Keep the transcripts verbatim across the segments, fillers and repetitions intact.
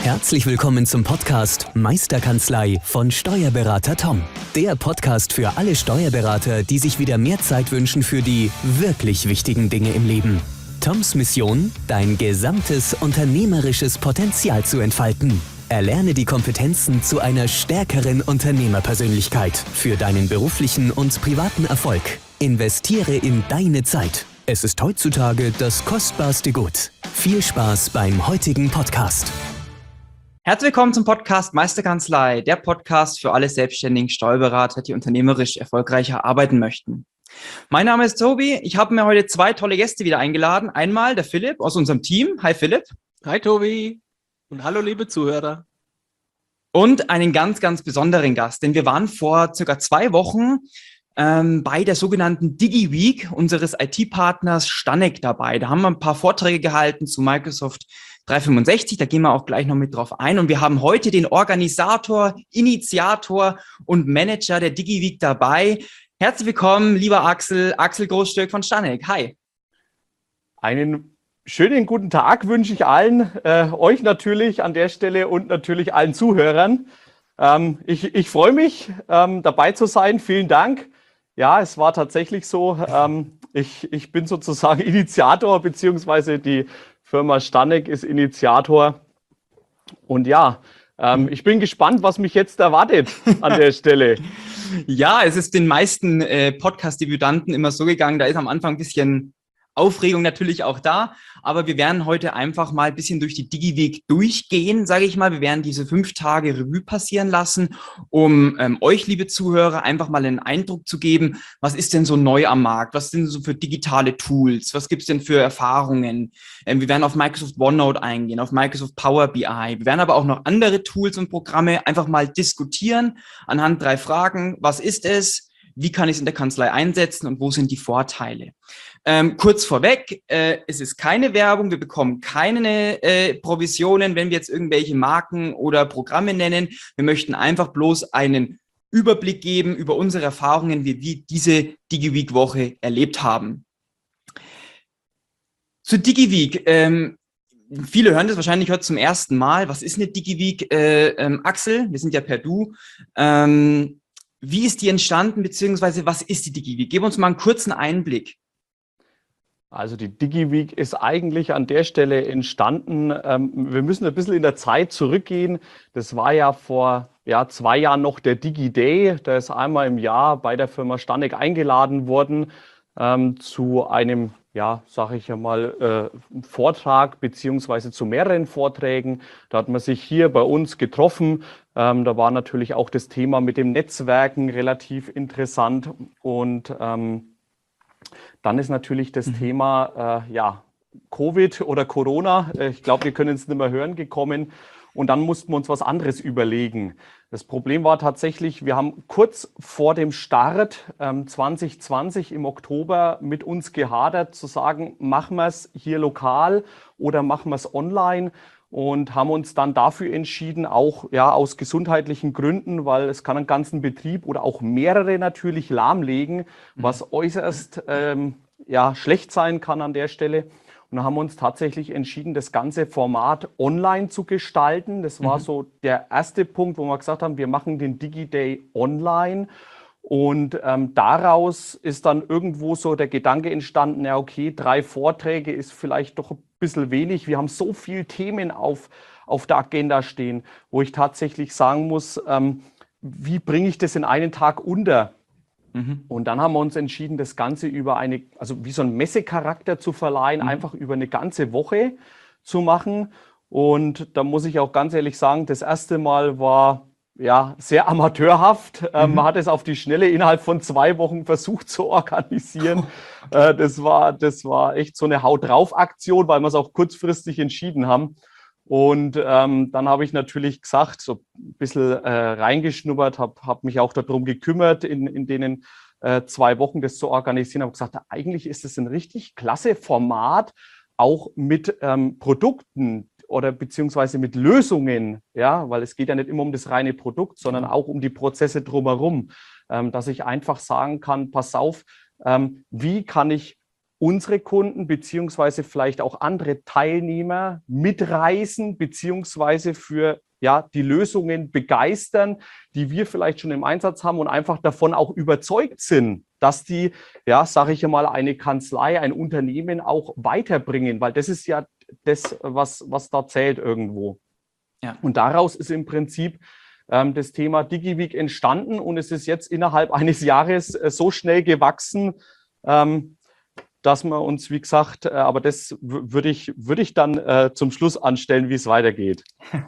Herzlich willkommen zum Podcast Meisterkanzlei von Steuerberater Tom. Der Podcast für alle Steuerberater, die sich wieder mehr Zeit wünschen für die wirklich wichtigen Dinge im Leben. Toms Mission, dein gesamtes unternehmerisches Potenzial zu entfalten. Erlerne die Kompetenzen zu einer stärkeren Unternehmerpersönlichkeit für deinen beruflichen und privaten Erfolg. Investiere in deine Zeit. Es ist heutzutage das kostbarste Gut. Viel Spaß beim heutigen Podcast. Herzlich willkommen zum Podcast Meisterkanzlei, der Podcast für alle selbstständigen Steuerberater, die unternehmerisch erfolgreicher arbeiten möchten. Mein Name ist Tobi. Ich habe mir heute zwei tolle Gäste wieder eingeladen. Einmal der Philipp aus unserem Team. Hi Philipp. Hi Tobi und hallo liebe Zuhörer. Und einen ganz, ganz besonderen Gast, denn wir waren vor circa zwei Wochen ähm, bei der sogenannten DigiWeek unseres I T-Partners Stanek dabei. Da haben wir ein paar Vorträge gehalten zu Microsoft dreihundertfünfundsechzig, da gehen wir auch gleich noch mit drauf ein. Und wir haben heute den Organisator, Initiator und Manager der DigiWeek dabei. Herzlich willkommen, lieber Axel, Axel Großstück von Stanek. Hi. Einen schönen guten Tag wünsche ich allen, äh, euch natürlich an der Stelle und natürlich allen Zuhörern. Ähm, ich, ich freue mich, ähm, dabei zu sein. Vielen Dank. Ja, es war tatsächlich so. Ähm, ich, ich bin sozusagen Initiator, beziehungsweise die Firma Stanek ist Initiator. Und ja, ähm, ich bin gespannt, was mich jetzt erwartet an der Stelle. Ja, es ist den meisten äh, Podcast-Debütanten immer so gegangen, da ist am Anfang ein bisschen Aufregung natürlich auch da, aber wir werden heute einfach mal ein bisschen durch die DigiWeek durchgehen, sage ich mal. Wir werden diese fünf Tage Revue passieren lassen, um ähm, euch, liebe Zuhörer, einfach mal einen Eindruck zu geben, was ist denn so neu am Markt, was sind so für digitale Tools, was gibt's denn für Erfahrungen. Ähm, wir werden auf Microsoft OneNote eingehen, auf Microsoft Power B I. Wir werden aber auch noch andere Tools und Programme einfach mal diskutieren anhand drei Fragen. Was ist es? Wie kann ich es in der Kanzlei einsetzen und wo sind die Vorteile? Ähm, kurz vorweg, äh, es ist keine Werbung, wir bekommen keine äh, Provisionen, wenn wir jetzt irgendwelche Marken oder Programme nennen. Wir möchten einfach bloß einen Überblick geben über unsere Erfahrungen, wie wir diese DigiWeek-Woche erlebt haben. Zur DigiWeek. Ähm, viele hören das wahrscheinlich heute zum ersten Mal. Was ist eine DigiWeek? Äh, ähm, Axel, wir sind ja per Du. Ähm, wie ist die entstanden, beziehungsweise was ist die DigiWeek? Gib uns mal einen kurzen Einblick. Also die DigiWeek ist eigentlich an der Stelle entstanden. Ähm, wir müssen ein bisschen in der Zeit zurückgehen. Das war ja vor ja, zwei Jahren noch der DigiDay. Da ist einmal im Jahr bei der Firma Stanek eingeladen worden ähm, zu einem, ja, sage ich ja mal, äh, Vortrag beziehungsweise zu mehreren Vorträgen. Da hat man sich hier bei uns getroffen. Ähm, da war natürlich auch das Thema mit dem Netzwerken relativ interessant und ähm, dann ist natürlich das mhm. Thema äh, ja, Covid oder Corona, äh, ich glaube, wir können es nicht mehr hören, gekommen. Und dann mussten wir uns was anderes überlegen. Das Problem war tatsächlich, wir haben kurz vor dem Start ähm, zwanzig zwanzig im Oktober mit uns gehadert, zu sagen, machen wir es hier lokal oder machen wir es online. Und haben uns dann dafür entschieden, auch ja, aus gesundheitlichen Gründen, weil es kann einen ganzen Betrieb oder auch mehrere natürlich lahmlegen, was äußerst ähm, ja, schlecht sein kann an der Stelle. Und dann haben wir uns tatsächlich entschieden, das ganze Format online zu gestalten. Das war mhm. so der erste Punkt, wo wir gesagt haben, wir machen den DigiDay online. Und ähm, daraus ist dann irgendwo so der Gedanke entstanden, ja okay, drei Vorträge ist vielleicht doch ein bisschen wenig. Wir haben so viele Themen auf, auf der Agenda stehen, wo ich tatsächlich sagen muss, ähm, wie bringe ich das in einen Tag unter? Mhm. Und dann haben wir uns entschieden, das Ganze über eine, also wie so einen Messecharakter zu verleihen, mhm. einfach über eine ganze Woche zu machen. Und da muss ich auch ganz ehrlich sagen, das erste Mal war ja, sehr amateurhaft. Mhm. Ähm, man hat es auf die Schnelle innerhalb von zwei Wochen versucht zu organisieren. äh, das war, das war echt so eine Haut-drauf-Aktion, weil wir es auch kurzfristig entschieden haben. Und ähm, dann habe ich natürlich gesagt, so ein bisschen äh, reingeschnuppert, habe hab mich auch darum gekümmert, in, in denen äh, zwei Wochen das zu organisieren. Habe gesagt, eigentlich ist es ein richtig klasse Format, auch mit ähm, Produkten, oder beziehungsweise mit Lösungen, ja, weil es geht ja nicht immer um das reine Produkt, sondern auch um die Prozesse drumherum, ähm, dass ich einfach sagen kann, pass auf, ähm, wie kann ich unsere Kunden beziehungsweise vielleicht auch andere Teilnehmer mitreißen beziehungsweise für ja, die Lösungen begeistern, die wir vielleicht schon im Einsatz haben und einfach davon auch überzeugt sind, dass die, ja, sage ich mal, eine Kanzlei, ein Unternehmen auch weiterbringen, weil das ist ja das, was, was da zählt irgendwo. Ja. Und daraus ist im Prinzip ähm, das Thema DigiWeek entstanden und es ist jetzt innerhalb eines Jahres äh, so schnell gewachsen, ähm, dass wir uns, wie gesagt, äh, aber das würde ich, würde ich dann äh, zum Schluss anstellen, wie es weitergeht.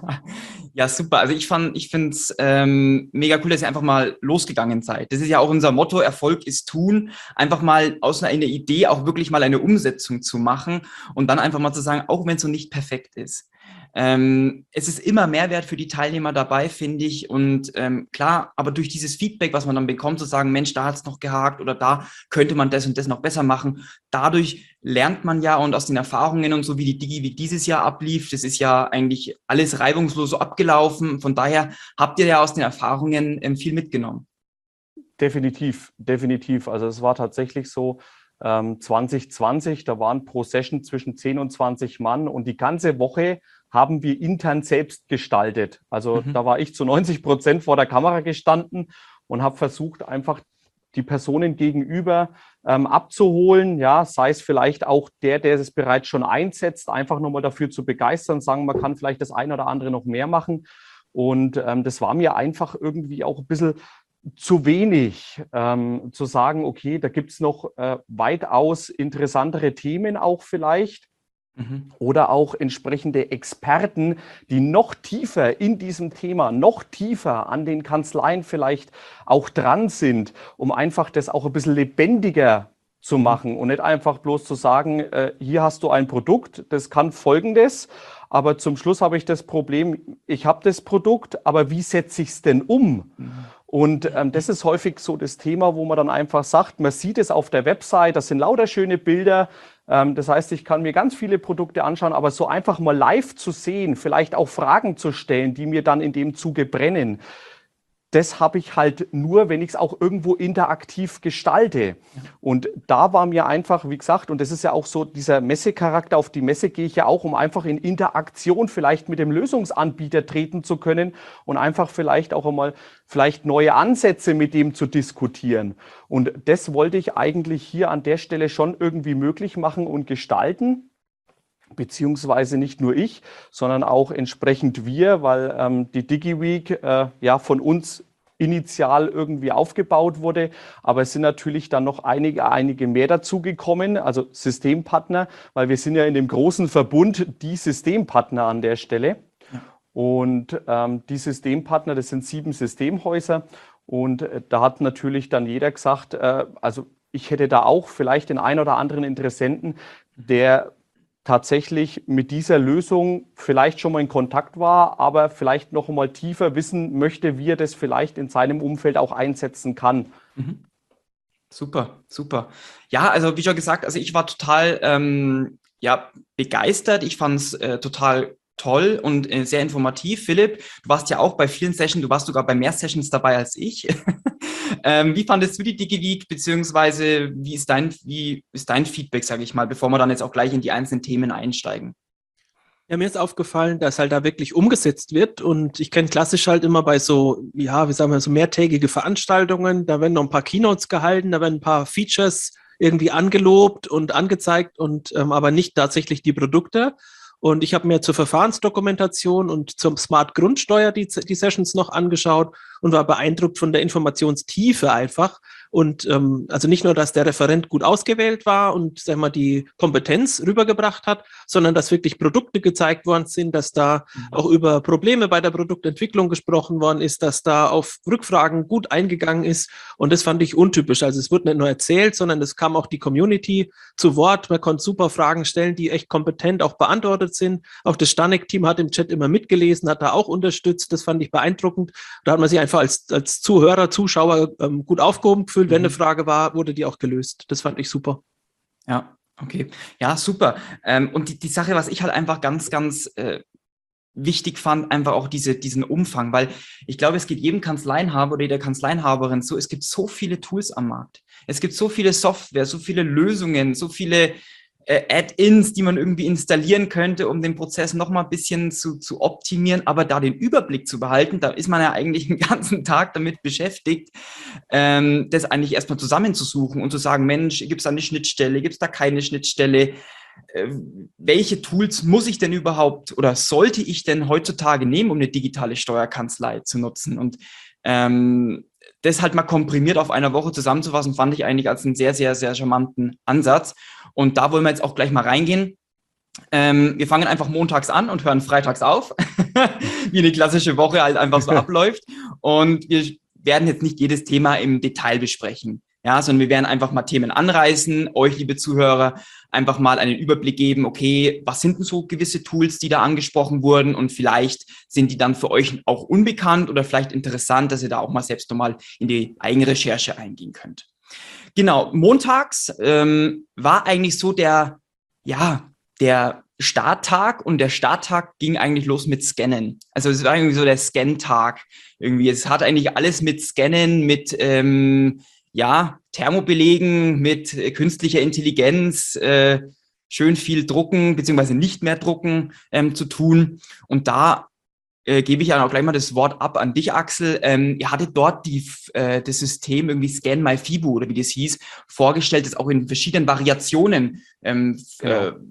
Ja, super. Also ich fand, ich finde es ähm, mega cool, dass ihr einfach mal losgegangen seid. Das ist ja auch unser Motto, Erfolg ist tun. Einfach mal aus einer Idee auch wirklich mal eine Umsetzung zu machen und dann einfach mal zu sagen, auch wenn es so nicht perfekt ist. Ähm, es ist immer Mehrwert für die Teilnehmer dabei, finde ich. Und ähm, klar, aber durch dieses Feedback, was man dann bekommt, zu sagen, Mensch, da hat es noch gehakt oder da könnte man das und das noch besser machen. Dadurch lernt man ja und aus den Erfahrungen und so wie die DigiWeek dieses Jahr ablief, das ist ja eigentlich alles reibungslos so abgelaufen. Von daher habt ihr ja aus den Erfahrungen ähm, viel mitgenommen. Definitiv, definitiv. Also es war tatsächlich so, ähm, zwanzig zwanzig, da waren pro Session zwischen zehn und zwanzig Mann und die ganze Woche haben wir intern selbst gestaltet. Also mhm. da war ich zu neunzig Prozent vor der Kamera gestanden und habe versucht, einfach die Personen gegenüber ähm, abzuholen, ja, sei es vielleicht auch der, der es bereits schon einsetzt, einfach nochmal dafür zu begeistern, sagen, man kann vielleicht das eine oder andere noch mehr machen. Und ähm, das war mir einfach irgendwie auch ein bisschen zu wenig, ähm, zu sagen, okay, da gibt es noch äh, weitaus interessantere Themen auch vielleicht. Mhm. Oder auch entsprechende Experten, die noch tiefer in diesem Thema, noch tiefer an den Kanzleien vielleicht auch dran sind, um einfach das auch ein bisschen lebendiger zu machen und nicht einfach bloß zu sagen, äh, hier hast du ein Produkt, das kann Folgendes, aber zum Schluss habe ich das Problem, ich habe das Produkt, aber wie setze ich es denn um? Mhm. Und ähm, das ist häufig so das Thema, wo man dann einfach sagt, man sieht es auf der Website, das sind lauter schöne Bilder. Ähm, das heißt, ich kann mir ganz viele Produkte anschauen, aber so einfach mal live zu sehen, vielleicht auch Fragen zu stellen, die mir dann in dem Zuge brennen, das habe ich halt nur, wenn ich es auch irgendwo interaktiv gestalte. Ja. Und da war mir einfach, wie gesagt, und das ist ja auch so dieser Messecharakter, auf die Messe gehe ich ja auch, um einfach in Interaktion vielleicht mit dem Lösungsanbieter treten zu können und einfach vielleicht auch einmal vielleicht neue Ansätze mit dem zu diskutieren. Und das wollte ich eigentlich hier an der Stelle schon irgendwie möglich machen und gestalten. Beziehungsweise nicht nur ich, sondern auch entsprechend wir, weil ähm, die DigiWeek äh, ja von uns initial irgendwie aufgebaut wurde. Aber es sind natürlich dann noch einige, einige mehr dazugekommen, also Systempartner, weil wir sind ja in dem großen Verbund die Systempartner an der Stelle. Ja. Und ähm, die Systempartner, das sind sieben Systemhäuser. Und äh, da hat natürlich dann jeder gesagt, äh, also ich hätte da auch vielleicht den einen oder anderen Interessenten, der tatsächlich mit dieser Lösung vielleicht schon mal in Kontakt war, aber vielleicht noch mal tiefer wissen möchte, wie er das vielleicht in seinem Umfeld auch einsetzen kann. Mhm. Super, super. Ja, also wie schon gesagt, also ich war total ähm, ja, begeistert. Ich fand es äh, total toll und äh, sehr informativ. Philipp, du warst ja auch bei vielen Sessions, du warst sogar bei mehr Sessions dabei als ich. ähm, wie fandest du die DigiWeek, beziehungsweise wie ist dein, wie ist dein Feedback, sage ich mal, bevor wir dann jetzt auch gleich in die einzelnen Themen einsteigen? Ja, mir ist aufgefallen, dass halt da wirklich umgesetzt wird und ich kenne klassisch halt immer bei so, ja, wie sagen wir, so mehrtägige Veranstaltungen, da werden noch ein paar Keynotes gehalten, da werden ein paar Features irgendwie angelobt und angezeigt und ähm, aber nicht tatsächlich die Produkte. Und ich habe mir zur Verfahrensdokumentation und zum Smart Grundsteuer die, die Sessions noch angeschaut und war beeindruckt von der Informationstiefe einfach. Und ähm, also nicht nur, dass der Referent gut ausgewählt war und sag mal, die Kompetenz rübergebracht hat, sondern dass wirklich Produkte gezeigt worden sind, dass da mhm. auch über Probleme bei der Produktentwicklung gesprochen worden ist, dass da auf Rückfragen gut eingegangen ist. Und das fand ich untypisch. Also es wurde nicht nur erzählt, sondern es kam auch die Community zu Wort. Man konnte super Fragen stellen, die echt kompetent auch beantwortet sind. Auch das Stanek-Team hat im Chat immer mitgelesen, hat da auch unterstützt. Das fand ich beeindruckend. Da hat man sich einfach als, als Zuhörer, Zuschauer ähm, gut aufgehoben gefühlt. Wenn eine Frage war, wurde die auch gelöst. Das fand ich super. Ja, okay. Ja, super. Ähm, und die, die Sache, was ich halt einfach ganz, ganz äh, wichtig fand, einfach auch diese, diesen Umfang, weil ich glaube, es geht jedem Kanzleienhaber oder jeder Kanzleienhaberin so, es gibt so viele Tools am Markt. Es gibt so viele Software, so viele Lösungen, so viele äh, Add-ins, die man irgendwie installieren könnte, um den Prozess noch mal ein bisschen zu, zu optimieren, aber da den Überblick zu behalten, da ist man ja eigentlich den ganzen Tag damit beschäftigt, ähm, das eigentlich erstmal zusammenzusuchen und zu sagen, Mensch, gibt es da eine Schnittstelle, gibt es da keine Schnittstelle? Welche Tools muss ich denn überhaupt oder sollte ich denn heutzutage nehmen, um eine digitale Steuerkanzlei zu nutzen? Und ähm, das halt mal komprimiert auf einer Woche zusammenzufassen, fand ich eigentlich als einen sehr, sehr, sehr charmanten Ansatz. Und da wollen wir jetzt auch gleich mal reingehen. Ähm, wir fangen einfach montags an und hören freitags auf, wie eine klassische Woche halt einfach so abläuft. Und wir werden jetzt nicht jedes Thema im Detail besprechen. Ja, sondern wir werden einfach mal Themen anreißen, euch, liebe Zuhörer, einfach mal einen Überblick geben, okay, was sind denn so gewisse Tools, die da angesprochen wurden und vielleicht sind die dann für euch auch unbekannt oder vielleicht interessant, dass ihr da auch mal selbst nochmal in die eigene Recherche eingehen könnt. Genau, montags ähm, war eigentlich so der, ja, der Starttag und der Starttag ging eigentlich los mit Scannen. Also es war irgendwie so der Scan-Tag irgendwie. Es hat eigentlich alles mit Scannen, mit ähm, ja, Thermobelegen, mit äh, künstlicher Intelligenz, äh, schön viel drucken, beziehungsweise nicht mehr drucken ähm, zu tun. Und da äh, gebe ich ja auch gleich mal das Wort ab an dich, Axel. Ähm, ihr hattet dort die, äh, das System irgendwie Scan My FIBU oder wie das hieß, vorgestellt, das auch in verschiedenen Variationen ähm, genau. äh,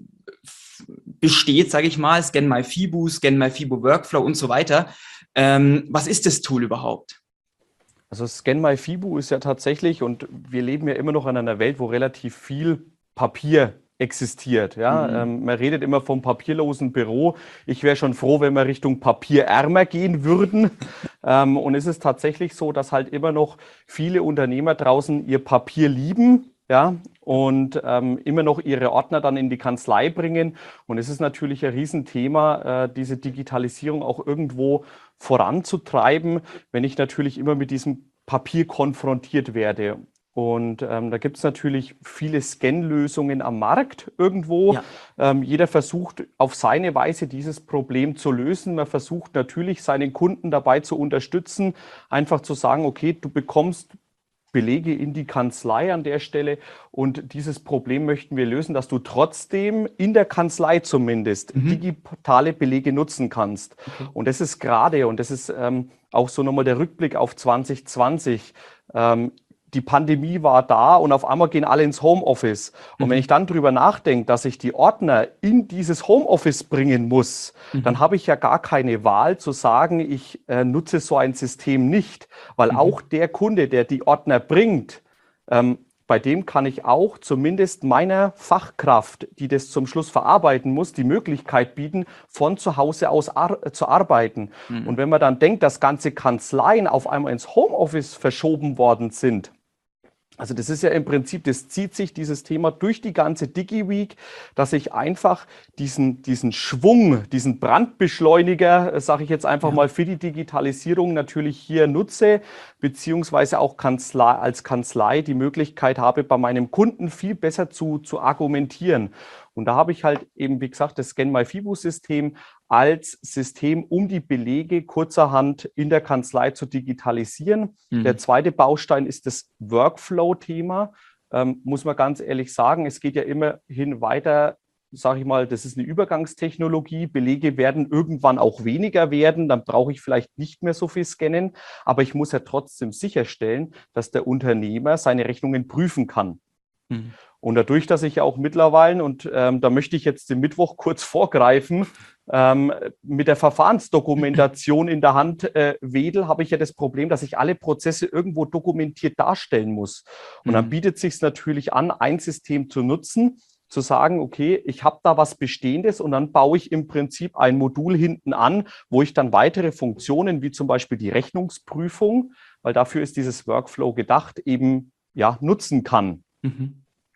besteht, sage ich mal. Scan My FIBU, Scan My FIBU Workflow und so weiter. Ähm, was ist das Tool überhaupt? Also Scan My FIBU ist ja tatsächlich, und wir leben ja immer noch in einer Welt, wo relativ viel Papier existiert. Ja? Mhm. Ähm, man redet immer vom papierlosen Büro. Ich wäre schon froh, wenn wir Richtung papierärmer gehen würden. ähm, und es ist tatsächlich so, dass halt immer noch viele Unternehmer draußen ihr Papier lieben, ja, und ähm, immer noch ihre Ordner dann in die Kanzlei bringen. Und es ist natürlich ein Riesenthema, äh, diese Digitalisierung auch irgendwo voranzutreiben, wenn ich natürlich immer mit diesem Papier konfrontiert werde. Und ähm, da gibt es natürlich viele Scan-Lösungen am Markt irgendwo. Ja. Ähm, jeder versucht auf seine Weise dieses Problem zu lösen. Man versucht natürlich seinen Kunden dabei zu unterstützen, einfach zu sagen, okay, du bekommst Belege in die Kanzlei an der Stelle und dieses Problem möchten wir lösen, dass du trotzdem in der Kanzlei zumindest mhm. digitale Belege nutzen kannst. Okay. Und das ist gerade, und das ist ähm, auch so nochmal der Rückblick auf zwanzig zwanzig, ähm, die Pandemie war da und auf einmal gehen alle ins Homeoffice. Und mhm. wenn ich dann drüber nachdenke, dass ich die Ordner in dieses Homeoffice bringen muss, mhm. dann habe ich ja gar keine Wahl zu sagen, ich äh, nutze so ein System nicht. Weil mhm. auch der Kunde, der die Ordner bringt, ähm, bei dem kann ich auch zumindest meiner Fachkraft, die das zum Schluss verarbeiten muss, die Möglichkeit bieten, von zu Hause aus ar- zu arbeiten. Mhm. Und wenn man dann denkt, dass ganze Kanzleien auf einmal ins Homeoffice verschoben worden sind, also das ist ja im Prinzip, das zieht sich dieses Thema durch die ganze DigiWeek, dass ich einfach diesen, diesen Schwung, diesen Brandbeschleuniger, sage ich jetzt einfach ja. mal, für die Digitalisierung natürlich hier nutze, beziehungsweise auch Kanzlei, als Kanzlei die Möglichkeit habe, bei meinem Kunden viel besser zu, zu argumentieren. Und da habe ich halt eben, wie gesagt, das Scan My FIBU-System als System, um die Belege kurzerhand in der Kanzlei zu digitalisieren. Mhm. Der zweite Baustein ist das Workflow-Thema. Ähm, muss man ganz ehrlich sagen, es geht ja immerhin weiter, sage ich mal, das ist eine Übergangstechnologie. Belege werden irgendwann auch weniger werden, dann brauche ich vielleicht nicht mehr so viel scannen. Aber ich muss ja trotzdem sicherstellen, dass der Unternehmer seine Rechnungen prüfen kann. Mhm. Und dadurch, dass ich ja auch mittlerweile, und ähm, da möchte ich jetzt den Mittwoch kurz vorgreifen, ähm, mit der Verfahrensdokumentation in der Hand äh, wedel, habe ich ja das Problem, dass ich alle Prozesse irgendwo dokumentiert darstellen muss. Und mhm. dann bietet es sich natürlich an, ein System zu nutzen, zu sagen, okay, ich habe da was Bestehendes und dann baue ich im Prinzip ein Modul hinten an, wo ich dann weitere Funktionen, wie zum Beispiel die Rechnungsprüfung, weil dafür ist dieses Workflow gedacht, eben ja nutzen kann. Mhm.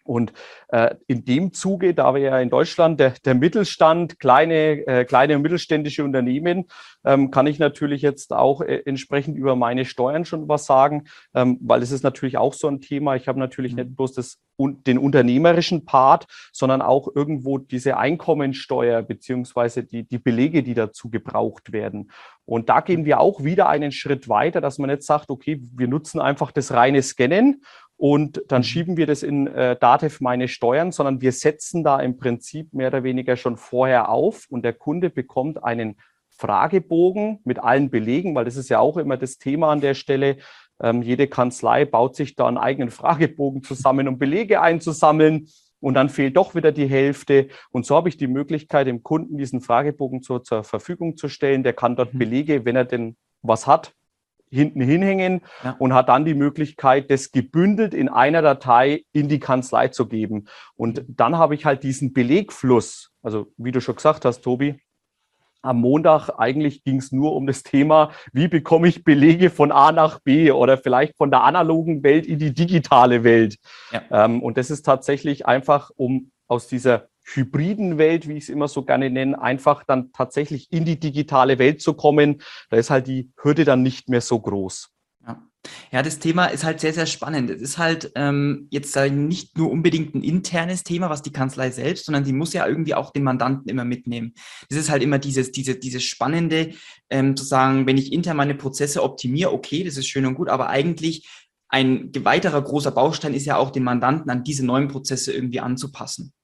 Und äh, in dem Zuge, da wir ja in Deutschland der, der Mittelstand, kleine, äh, kleine und mittelständische Unternehmen, ähm, kann ich natürlich jetzt auch äh, entsprechend über meine Steuern schon was sagen, ähm, weil es ist natürlich auch so ein Thema. Ich habe natürlich nicht bloß das, un, den unternehmerischen Part, sondern auch irgendwo diese Einkommensteuer beziehungsweise die, die Belege, die dazu gebraucht werden. Und da gehen wir auch wieder einen Schritt weiter, dass man nicht sagt, okay, wir nutzen einfach das reine Scannen und dann schieben wir das in äh, Datev meine Steuern, sondern wir setzen da im Prinzip mehr oder weniger schon vorher auf und der Kunde bekommt einen Fragebogen mit allen Belegen, weil das ist ja auch immer das Thema an der Stelle. Ähm, jede Kanzlei baut sich da einen eigenen Fragebogen zusammen, um Belege einzusammeln. Und dann fehlt doch wieder die Hälfte. Und so habe ich die Möglichkeit, dem Kunden diesen Fragebogen zur, zur Verfügung zu stellen. Der kann dort Belege, wenn er denn was hat, hinten hinhängen ja. und hat dann die Möglichkeit, das gebündelt in einer Datei in die Kanzlei zu geben. Und dann habe ich halt diesen Belegfluss. Also wie du schon gesagt hast, Tobi, am Montag eigentlich ging es nur um das Thema, wie bekomme ich Belege von A nach B oder vielleicht von der analogen Welt in die digitale Welt. Ja. Ähm, und das ist tatsächlich einfach, um aus dieser hybriden Welt, wie ich es immer so gerne nenne, einfach dann tatsächlich in die digitale Welt zu kommen. Da ist halt die Hürde dann nicht mehr so groß. Ja. Ja, das Thema ist halt sehr, sehr spannend. Es ist halt ähm, jetzt nicht nur unbedingt ein internes Thema, was die Kanzlei selbst, sondern die muss ja irgendwie auch den Mandanten immer mitnehmen. Das ist halt immer dieses, diese, dieses Spannende, ähm, zu sagen, wenn ich intern meine Prozesse optimiere, okay, das ist schön und gut, aber eigentlich ein weiterer großer Baustein ist ja auch, den Mandanten an diese neuen Prozesse irgendwie anzupassen.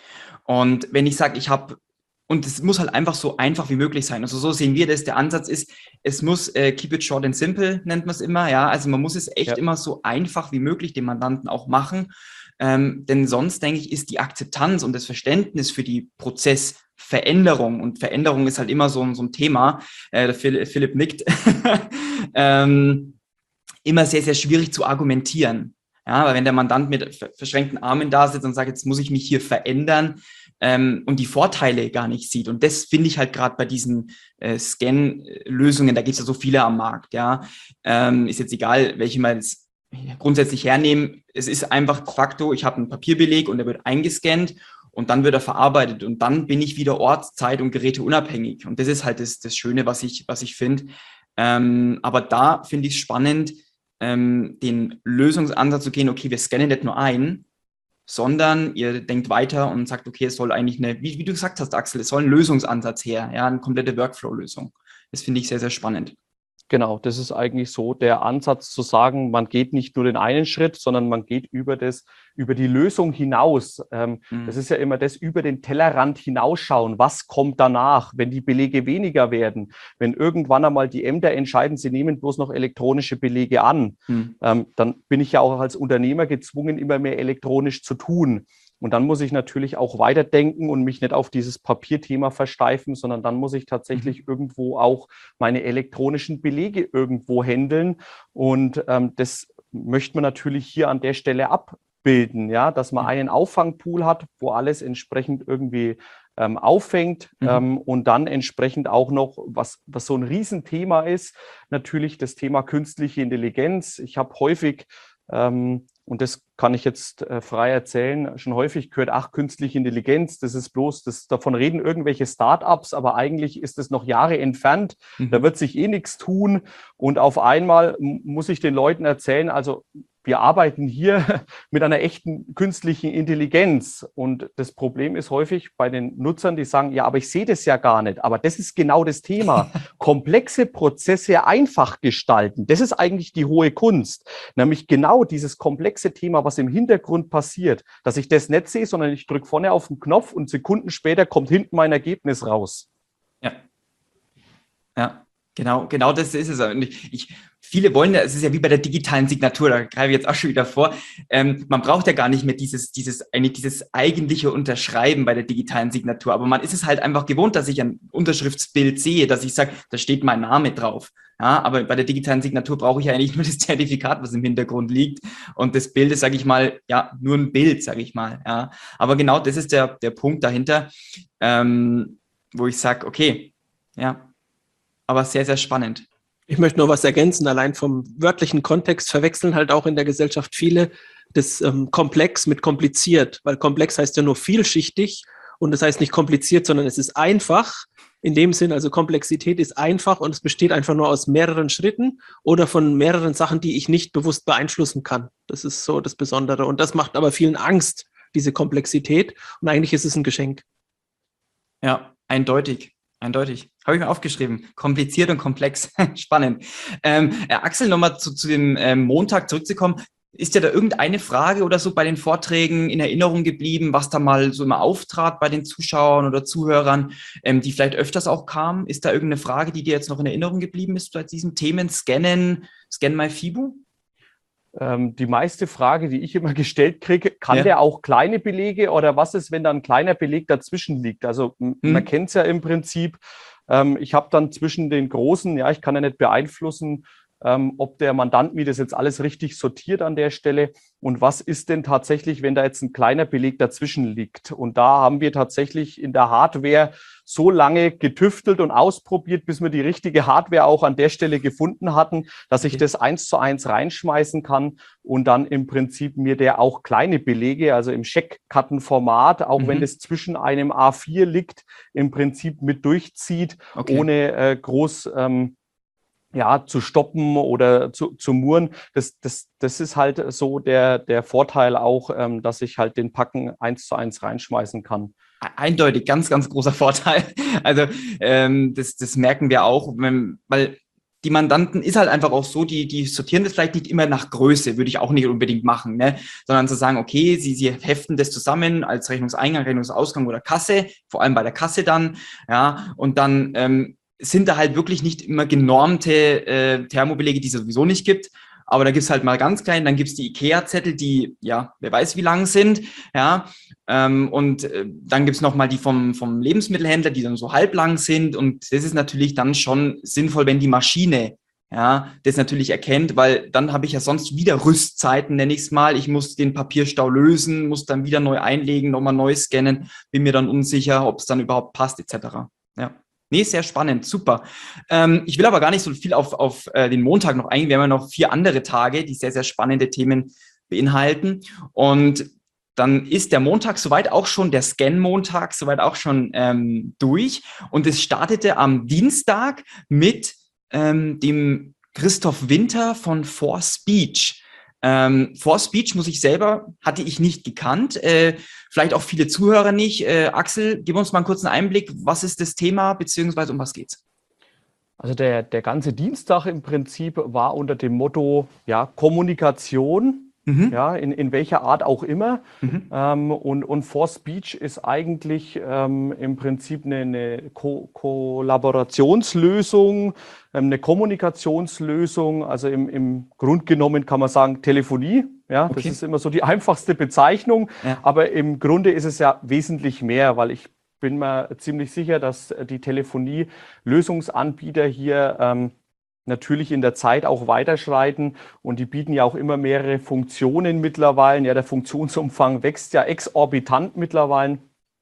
Und wenn ich sage, ich habe, und es muss halt einfach so einfach wie möglich sein. Also so sehen wir das. Der Ansatz ist, es muss äh, keep it short and simple, nennt man es immer. Ja, also man muss es echt ja. immer so einfach wie möglich dem Mandanten auch machen. Ähm, denn sonst, denke ich, ist die Akzeptanz und das Verständnis für die Prozessveränderung, und Veränderung ist halt immer so, so ein Thema, äh, der Philipp, Philipp nickt, ähm, immer sehr, sehr schwierig zu argumentieren. Ja, weil wenn der Mandant mit verschränkten Armen da sitzt und sagt, jetzt muss ich mich hier verändern ähm, und die Vorteile gar nicht sieht. Und das finde ich halt gerade bei diesen äh, Scan-Lösungen, da gibt es ja so viele am Markt. Ja, ähm, ist jetzt egal, welche man jetzt grundsätzlich hernehmen. Es ist einfach de facto, ich habe einen Papierbeleg und der wird eingescannt und dann wird er verarbeitet und dann bin ich wieder orts-, zeit- und geräteunabhängig. Und das ist halt das, das Schöne, was ich, was ich finde. Ähm, aber da finde ich es spannend, den Lösungsansatz zu gehen, okay, wir scannen nicht nur ein, sondern ihr denkt weiter und sagt, okay, es soll eigentlich eine, wie, wie du gesagt hast, Axel, es soll ein Lösungsansatz her, ja, eine komplette Workflow-Lösung. Das finde ich sehr, sehr spannend. Genau, das ist eigentlich so der Ansatz zu sagen, man geht nicht nur den einen Schritt, sondern man geht über das, über die Lösung hinaus. Ähm, mhm. Das ist ja immer das, über den Tellerrand hinausschauen. Was kommt danach, wenn die Belege weniger werden? Wenn irgendwann einmal die Ämter entscheiden, sie nehmen bloß noch elektronische Belege an, mhm. ähm, dann bin ich ja auch als Unternehmer gezwungen, immer mehr elektronisch zu tun. Und dann muss ich natürlich auch weiterdenken und mich nicht auf dieses Papierthema versteifen, sondern dann muss ich tatsächlich mhm. irgendwo auch meine elektronischen Belege irgendwo handeln. Und ähm, das möchte man natürlich hier an der Stelle abbilden, ja, dass man einen Auffangpool hat, wo alles entsprechend irgendwie ähm, auffängt mhm. ähm, und dann entsprechend auch noch, was, was so ein Riesenthema ist, natürlich das Thema künstliche Intelligenz. Ich habe häufig ähm, und das kann ich jetzt äh, frei erzählen, schon häufig gehört, ach, künstliche Intelligenz, das ist bloß, das, davon reden irgendwelche Startups, aber eigentlich ist es noch Jahre entfernt, mhm. da wird sich eh nichts tun und auf einmal muss ich den Leuten erzählen, also wir arbeiten hier mit einer echten künstlichen Intelligenz und das Problem ist häufig bei den Nutzern, die sagen, ja, aber ich sehe das ja gar nicht, aber das ist genau das Thema. Komplexe Prozesse einfach gestalten, das ist eigentlich die hohe Kunst, nämlich genau dieses komplexe Thema, was im Hintergrund passiert, dass ich das nicht sehe, sondern ich drücke vorne auf den Knopf und Sekunden später kommt hinten mein Ergebnis raus. Ja, ja. Genau, genau das ist es. Und ich, ich, viele wollen, es ist ja wie bei der digitalen Signatur, da greife ich jetzt auch schon wieder vor, ähm, man braucht ja gar nicht mehr dieses, dieses, eigentlich dieses eigentliche Unterschreiben bei der digitalen Signatur, aber man ist es halt einfach gewohnt, dass ich ein Unterschriftsbild sehe, dass ich sage, da steht mein Name drauf. Ja, aber bei der digitalen Signatur brauche ich ja eigentlich nur das Zertifikat, was im Hintergrund liegt und das Bild ist, sage ich mal, ja, nur ein Bild, sage ich mal. Ja, aber genau das ist der, der Punkt dahinter, ähm, wo ich sage, okay, ja, aber sehr, sehr spannend. Ich möchte nur was ergänzen. Allein vom wörtlichen Kontext verwechseln halt auch in der Gesellschaft viele das ähm, komplex mit kompliziert, weil komplex heißt ja nur vielschichtig und das heißt nicht kompliziert, sondern es ist einfach. In dem Sinn, also Komplexität ist einfach und es besteht einfach nur aus mehreren Schritten oder von mehreren Sachen, die ich nicht bewusst beeinflussen kann. Das ist so das Besondere. Und das macht aber vielen Angst, diese Komplexität. Und eigentlich ist es ein Geschenk. Ja, eindeutig. Eindeutig. Habe ich mir aufgeschrieben. Kompliziert und komplex. Spannend. Ähm, äh, Axel, nochmal zu, zu dem ähm, Montag zurückzukommen. Ist dir da irgendeine Frage oder so bei den Vorträgen in Erinnerung geblieben, was da mal so immer auftrat bei den Zuschauern oder Zuhörern, ähm, die vielleicht öfters auch kamen? Ist da irgendeine Frage, die dir jetzt noch in Erinnerung geblieben ist bei diesen Themen? Scannen, Scan My FIBO? Ähm, die meiste Frage, die ich immer gestellt kriege, kann Ja. der auch kleine Belege oder was ist, wenn da ein kleiner Beleg dazwischen liegt? Also m- Hm. man kennt es ja im Prinzip. Ähm, ich habe dann zwischen den großen, ja, ich kann ja nicht beeinflussen, ähm, ob der Mandant mir das jetzt alles richtig sortiert an der Stelle und was ist denn tatsächlich, wenn da jetzt ein kleiner Beleg dazwischen liegt. Und da haben wir tatsächlich in der Hardware so lange getüftelt und ausprobiert, bis wir die richtige Hardware auch an der Stelle gefunden hatten, dass ich Okay. das eins zu eins reinschmeißen kann und dann im Prinzip mir der auch kleine Belege, also im Scheckkartenformat, auch Mhm. wenn das zwischen einem A vier liegt, im Prinzip mit durchzieht, Okay. ohne äh, groß ähm, ja, zu stoppen oder zu, zu murren. Das, das, das ist halt so der, der Vorteil auch, ähm, dass ich halt den Packen eins zu eins reinschmeißen kann. Eindeutig, ganz, ganz großer Vorteil. Also ähm, das, das merken wir auch, wenn, weil die Mandanten ist halt einfach auch so, die, die sortieren das vielleicht nicht immer nach Größe, würde ich auch nicht unbedingt machen, ne? Sondern zu sagen, okay, sie, sie heften das zusammen als Rechnungseingang, Rechnungsausgang oder Kasse, vor allem bei der Kasse dann, ja, und dann ähm, sind da halt wirklich nicht immer genormte äh, Thermobelege, die es sowieso nicht gibt. Aber da gibt's halt mal ganz klein, dann gibt's die IKEA-Zettel, die, ja, wer weiß, wie lang sind, ja. Ähm, und äh, dann gibt's noch mal die vom, vom Lebensmittelhändler, die dann so halblang sind. Und das ist natürlich dann schon sinnvoll, wenn die Maschine, ja, das natürlich erkennt, weil dann habe ich ja sonst wieder Rüstzeiten, nenne ich es mal. Ich muss den Papierstau lösen, muss dann wieder neu einlegen, nochmal neu scannen, bin mir dann unsicher, ob es dann überhaupt passt, et cetera. Ja. Nee, sehr spannend, super. Ähm, ich will aber gar nicht so viel auf, auf äh, den Montag noch eingehen. Wir haben ja noch vier andere Tage, die sehr, sehr spannende Themen beinhalten. Und dann ist der Montag soweit auch schon, der Scan-Montag soweit auch schon ähm, durch. Und es startete am Dienstag mit ähm, dem Christoph Winter von For Speech. Ähm, For Speech, muss ich selber, hatte ich nicht gekannt. Äh, vielleicht auch viele Zuhörer nicht. Äh, Axel, gib uns mal einen kurzen Einblick. Was ist das Thema, beziehungsweise um was geht's? Also der, der ganze Dienstag im Prinzip war unter dem Motto, ja, Kommunikation, Mhm. ja, in, in welcher Art auch immer. Mhm. Ähm, und, und For Speech ist eigentlich ähm, im Prinzip eine, eine Ko Kollaborationslösung, ähm, eine Kommunikationslösung. Also im, im Grund genommen kann man sagen Telefonie. Ja, Okay. das ist immer so die einfachste Bezeichnung. Ja. Aber im Grunde ist es ja wesentlich mehr, weil ich bin mir ziemlich sicher, dass die Telefonie-Lösungsanbieter hier ähm, natürlich in der Zeit auch weiterschreiten und die bieten ja auch immer mehrere Funktionen mittlerweile. Ja, der Funktionsumfang wächst ja exorbitant mittlerweile.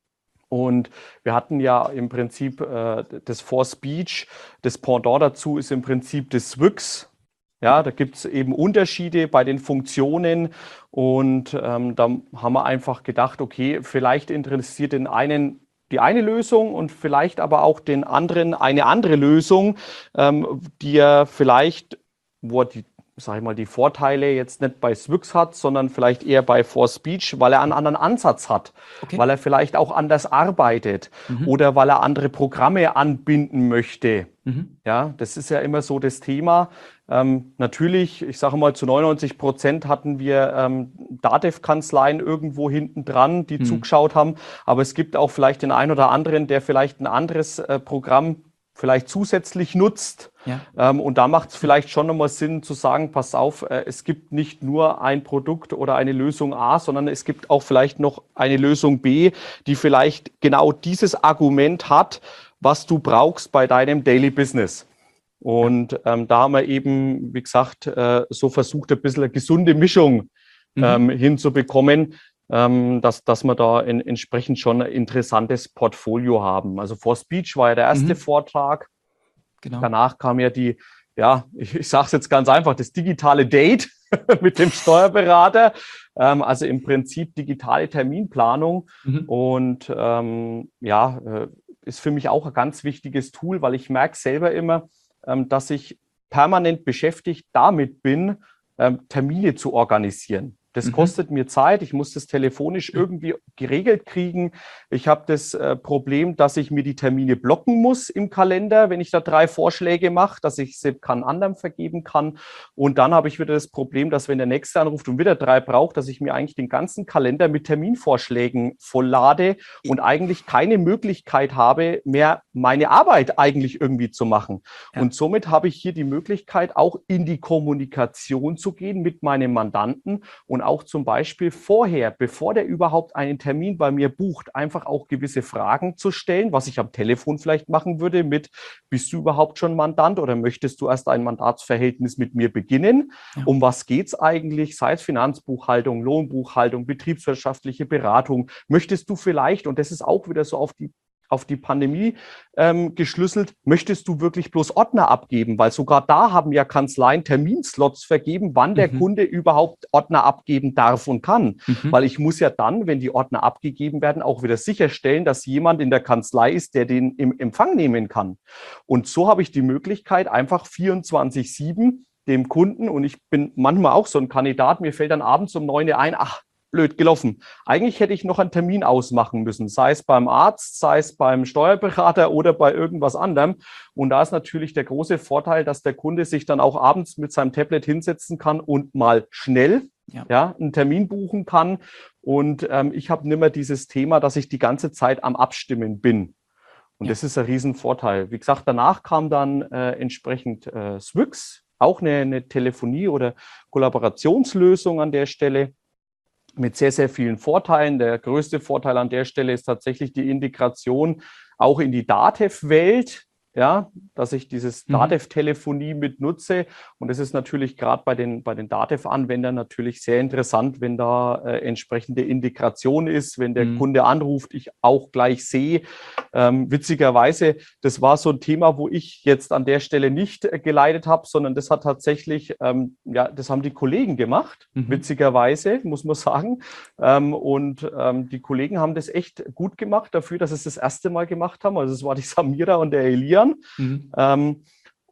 Und wir hatten ja im Prinzip äh, das For Speech, das Pendant dazu ist im Prinzip das Swix. Ja, da gibt es eben Unterschiede bei den Funktionen und ähm, da haben wir einfach gedacht, okay, vielleicht interessiert den einen die eine Lösung und vielleicht aber auch den anderen eine andere Lösung, ähm, die er vielleicht, wo er die, sag ich mal, die Vorteile jetzt nicht bei Swix hat, sondern vielleicht eher bei For Speech, weil er einen anderen Ansatz hat, Okay. weil er vielleicht auch anders arbeitet Mhm. oder weil er andere Programme anbinden möchte. Mhm. Ja, das ist ja immer so das Thema. Ähm, natürlich, ich sage mal, zu neunundneunzig Prozent hatten wir ähm, Datev-Kanzleien irgendwo hinten dran, die Mhm. zugeschaut haben. Aber es gibt auch vielleicht den einen oder anderen, der vielleicht ein anderes äh, Programm vielleicht zusätzlich nutzt. Ja. Ähm, und da macht es vielleicht schon nochmal Sinn zu sagen, pass auf, äh, es gibt nicht nur ein Produkt oder eine Lösung A, sondern es gibt auch vielleicht noch eine Lösung B, die vielleicht genau dieses Argument hat, was du brauchst bei deinem Daily Business. Und ähm, da haben wir eben, wie gesagt, äh, so versucht, ein bisschen eine gesunde Mischung Mhm. ähm, hinzubekommen, ähm, dass, dass wir da in, entsprechend schon ein interessantes Portfolio haben. Also For Speech war ja der erste Mhm. Vortrag. Genau. Danach kam ja die, ja, ich, ich sage es jetzt ganz einfach, das digitale Date mit dem Steuerberater, ähm, also im Prinzip digitale Terminplanung. Mhm. Und ähm, ja, äh, ist für mich auch ein ganz wichtiges Tool, weil ich merke selber immer, ähm, dass ich permanent beschäftigt damit bin, ähm, Termine zu organisieren. Das mhm. kostet mir Zeit. Ich muss das telefonisch irgendwie geregelt kriegen. Ich habe das äh, Problem, dass ich mir die Termine blocken muss im Kalender, wenn ich da drei Vorschläge mache, dass ich sie kann anderem vergeben kann. Und dann habe ich wieder das Problem, dass wenn der Nächste anruft und wieder drei braucht, dass ich mir eigentlich den ganzen Kalender mit Terminvorschlägen volllade und eigentlich keine Möglichkeit habe, mehr meine Arbeit eigentlich irgendwie zu machen. Ja. Und somit habe ich hier die Möglichkeit, auch in die Kommunikation zu gehen mit meinem Mandanten und auch zum Beispiel vorher, bevor der überhaupt einen Termin bei mir bucht, einfach auch gewisse Fragen zu stellen, was ich am Telefon vielleicht machen würde mit, bist du überhaupt schon Mandant oder möchtest du erst ein Mandatsverhältnis mit mir beginnen? Ja. Um was geht es eigentlich? Sei es Finanzbuchhaltung, Lohnbuchhaltung, betriebswirtschaftliche Beratung. Möchtest du vielleicht, und das ist auch wieder so auf die auf die Pandemie ähm, geschlüsselt, möchtest du wirklich bloß Ordner abgeben? Weil sogar da haben ja Kanzleien Terminslots vergeben, wann der mhm. Kunde überhaupt Ordner abgeben darf und kann. Mhm. Weil ich muss ja dann, wenn die Ordner abgegeben werden, auch wieder sicherstellen, dass jemand in der Kanzlei ist, der den im Empfang nehmen kann. Und so habe ich die Möglichkeit, einfach vierundzwanzig sieben dem Kunden, und ich bin manchmal auch so ein Kandidat, mir fällt dann abends um neun Uhr ein, ach, blöd gelaufen. Eigentlich hätte ich noch einen Termin ausmachen müssen, sei es beim Arzt, sei es beim Steuerberater oder bei irgendwas anderem. Und da ist natürlich der große Vorteil, dass der Kunde sich dann auch abends mit seinem Tablet hinsetzen kann und mal schnell ja. Ja, einen Termin buchen kann. Und ähm, ich habe nicht mehr dieses Thema, dass ich die ganze Zeit am Abstimmen bin. Und ja. das ist ein Riesenvorteil. Wie gesagt, danach kam dann äh, entsprechend äh, Swix, auch eine, eine Telefonie- oder Kollaborationslösung an der Stelle, mit sehr, sehr vielen Vorteilen. Der größte Vorteil an der Stelle ist tatsächlich die Integration auch in die DATEV-Welt, ja, dass ich dieses mhm. DATEV-Telefonie mit nutze. Und das ist natürlich gerade bei den, bei den DATEV-Anwendern natürlich sehr interessant, wenn da äh, entsprechende Integration ist, wenn der mhm. Kunde anruft, ich auch gleich sehe. Ähm, witzigerweise, das war so ein Thema, wo ich jetzt an der Stelle nicht äh, geleitet habe, sondern das hat tatsächlich, ähm, ja, das haben die Kollegen gemacht, mhm. witzigerweise, muss man sagen. Ähm, und ähm, die Kollegen haben das echt gut gemacht dafür, dass sie es das erste Mal gemacht haben. Also es war die Samira und der Elia. Mhm. Ähm,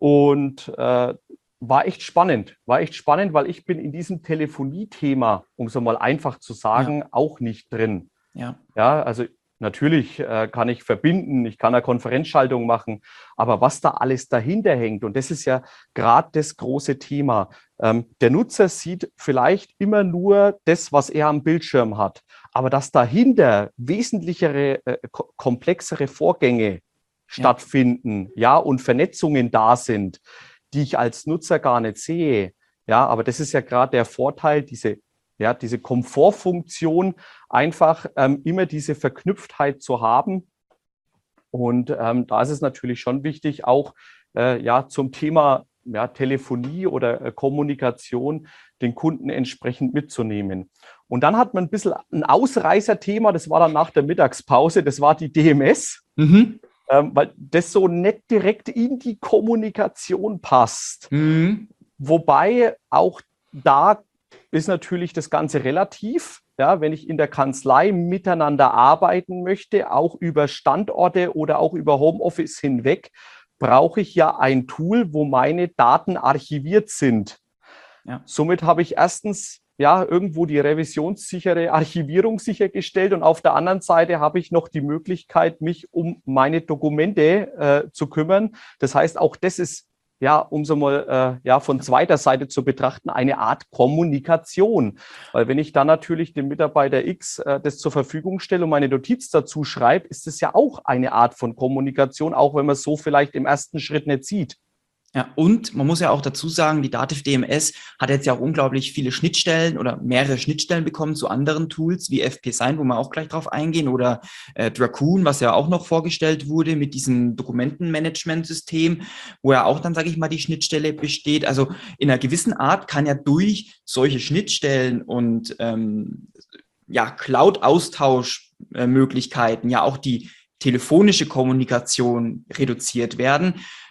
und äh, war echt spannend, war echt spannend, weil ich bin in diesem Telefonie-Thema, um es mal einfach zu sagen, ja. auch nicht drin. Ja, ja, also natürlich äh, kann ich verbinden, ich kann eine Konferenzschaltung machen, aber was da alles dahinter hängt, und das ist ja gerade das große Thema, ähm, der Nutzer sieht vielleicht immer nur das, was er am Bildschirm hat, aber dass dahinter wesentlichere, äh, komplexere Vorgänge stattfinden, ja. ja, und Vernetzungen da sind, die ich als Nutzer gar nicht sehe. Ja, aber das ist ja gerade der Vorteil, diese, ja, diese Komfortfunktion, einfach ähm, immer diese Verknüpftheit zu haben. Und ähm, da ist es natürlich schon wichtig, auch äh, ja, zum Thema ja, Telefonie oder äh, Kommunikation den Kunden entsprechend mitzunehmen. Und dann hat man ein bisschen ein Ausreißerthema, das war dann nach der Mittagspause, das war die D M S. Mhm. Ähm, weil das so nicht direkt in die Kommunikation passt. Mhm. Wobei auch da ist natürlich das Ganze relativ. Ja, wenn ich in der Kanzlei miteinander arbeiten möchte, auch über Standorte oder auch über Homeoffice hinweg, brauche ich ja ein Tool, wo meine Daten archiviert sind. Ja. Somit habe ich erstens ja, irgendwo die revisionssichere Archivierung sichergestellt und auf der anderen Seite habe ich noch die Möglichkeit, mich um meine Dokumente äh, zu kümmern. Das heißt, auch das ist, ja, um so mal äh, ja, von zweiter Seite zu betrachten, eine Art Kommunikation. Weil wenn ich dann natürlich dem Mitarbeiter X äh, das zur Verfügung stelle und meine Notiz dazu schreibe, ist es ja auch eine Art von Kommunikation, auch wenn man es so vielleicht im ersten Schritt nicht sieht. Ja, und man muss ja auch dazu sagen, die DATEV D M S hat jetzt ja auch unglaublich viele Schnittstellen oder mehrere Schnittstellen bekommen zu anderen Tools wie F P Sign, wo wir auch gleich drauf eingehen, oder äh, Dracoon, was ja auch noch vorgestellt wurde mit diesem Dokumentenmanagementsystem, wo ja auch dann, sage ich mal, die Schnittstelle besteht. Also in einer gewissen Art kann ja durch solche Schnittstellen und ähm, ja, Cloud-Austauschmöglichkeiten ja auch die telefonische Kommunikation reduziert werden.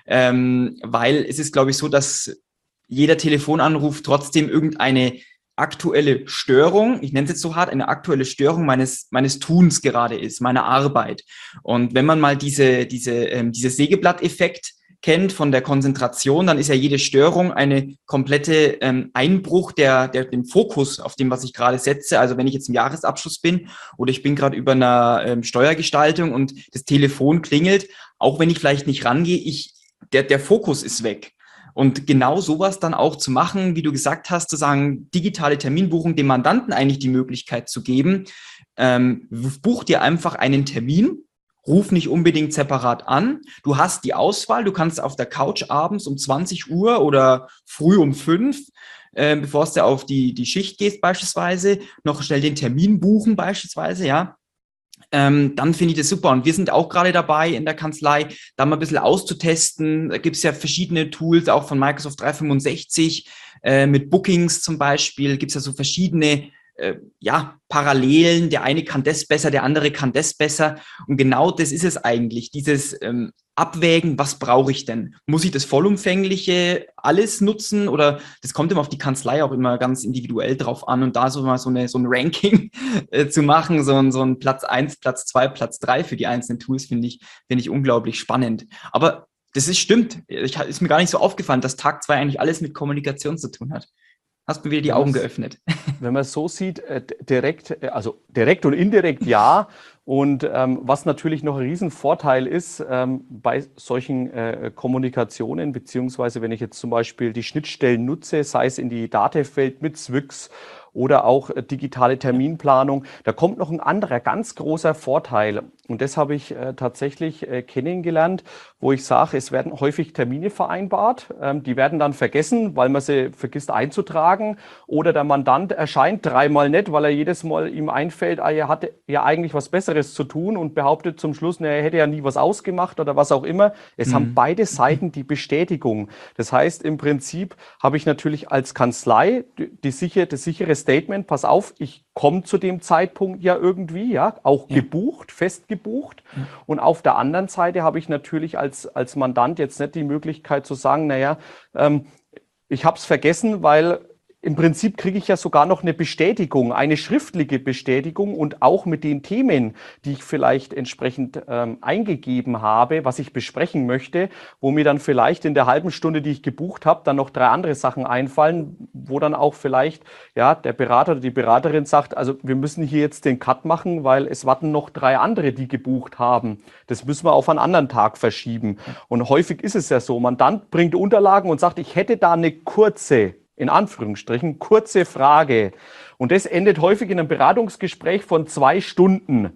ähm, weil es ist, glaube ich, so, dass jeder Telefonanruf trotzdem irgendeine aktuelle Störung, ich nenne es jetzt so hart, eine aktuelle Störung meines, meines Tuns gerade ist, meiner Arbeit. Und wenn man mal diese, diese, ähm, diese Sägeblatt-Effekt kennt von der Konzentration, dann ist ja jede Störung eine komplette ähm, Einbruch der, der, dem Fokus auf dem, was ich gerade setze. Also wenn ich jetzt im Jahresabschluss bin oder ich bin gerade über einer ähm, Steuergestaltung und das Telefon klingelt, auch wenn ich vielleicht nicht rangehe, ich, der, der Fokus ist weg. Und genau sowas dann auch zu machen, wie du gesagt hast, zu sagen, digitale Terminbuchung, dem Mandanten eigentlich die Möglichkeit zu geben, ähm, buch dir einfach einen Termin, ruf nicht unbedingt separat an. Du hast die Auswahl, du kannst auf der Couch abends um zwanzig Uhr oder früh um fünf, äh, bevor du auf die, die Schicht gehst beispielsweise, noch schnell den Termin buchen beispielsweise, ja. Ähm, dann finde ich das super. Und wir sind auch gerade dabei in der Kanzlei, da mal ein bisschen auszutesten. Da gibt es ja verschiedene Tools, auch von Microsoft dreihundertfünfundsechzig, äh, mit Bookings zum Beispiel, gibt es ja so verschiedene äh, ja, Parallelen. Der eine kann das besser, der andere kann das besser. Und genau das ist es eigentlich, dieses ähm, Abwägen, was brauche ich denn? Muss ich das Vollumfängliche alles nutzen oder das kommt immer auf die Kanzlei auch immer ganz individuell drauf an und da so mal so, eine, so ein Ranking äh, zu machen, so ein, so ein Platz eins, Platz zwei, Platz drei für die einzelnen Tools, finde ich, finde ich unglaublich spannend. Aber das ist stimmt, ich, ist mir gar nicht so aufgefallen, dass Tag zwei eigentlich alles mit Kommunikation zu tun hat. Hast mir wieder die Augen geöffnet. Wenn man es so sieht, äh, direkt, also direkt und indirekt ja. Und ähm, was natürlich noch ein Riesenvorteil ist ähm, bei solchen äh, Kommunikationen, beziehungsweise wenn ich jetzt zum Beispiel die Schnittstellen nutze, sei es in die Datev-Welt mit Zwix oder auch äh, digitale Terminplanung, da kommt noch ein anderer ganz großer Vorteil. Und das habe ich äh, tatsächlich äh, kennengelernt, wo ich sage, es werden häufig Termine vereinbart. Ähm, die werden dann vergessen, weil man sie vergisst einzutragen. Oder der Mandant erscheint dreimal nicht, weil er jedes Mal ihm einfällt, ah, er hatte ja eigentlich was Besseres zu tun und behauptet zum Schluss, ne, er hätte ja nie was ausgemacht oder was auch immer. Es mhm. haben beide Seiten die Bestätigung. Das heißt, im Prinzip habe ich natürlich als Kanzlei die, die sichere, das sichere Statement, pass auf, ich komme zu dem Zeitpunkt ja irgendwie, ja, auch ja. gebucht, fest gebucht. Ja. Und auf der anderen Seite habe ich natürlich als, als Mandant jetzt nicht die Möglichkeit zu sagen, naja, ähm, ich habe es vergessen, weil im Prinzip kriege ich ja sogar noch eine Bestätigung, eine schriftliche Bestätigung und auch mit den Themen, die ich vielleicht entsprechend ähm, eingegeben habe, was ich besprechen möchte, wo mir dann vielleicht in der halben Stunde, die ich gebucht habe, dann noch drei andere Sachen einfallen, wo dann auch vielleicht ja der Berater oder die Beraterin sagt, also wir müssen hier jetzt den Cut machen, weil es warten noch drei andere, die gebucht haben. Das müssen wir auf einen anderen Tag verschieben. Und häufig ist es ja so, Mandant bringt Unterlagen und sagt, ich hätte da eine kurze in Anführungsstrichen, kurze Frage. Und das endet häufig in einem Beratungsgespräch von zwei Stunden.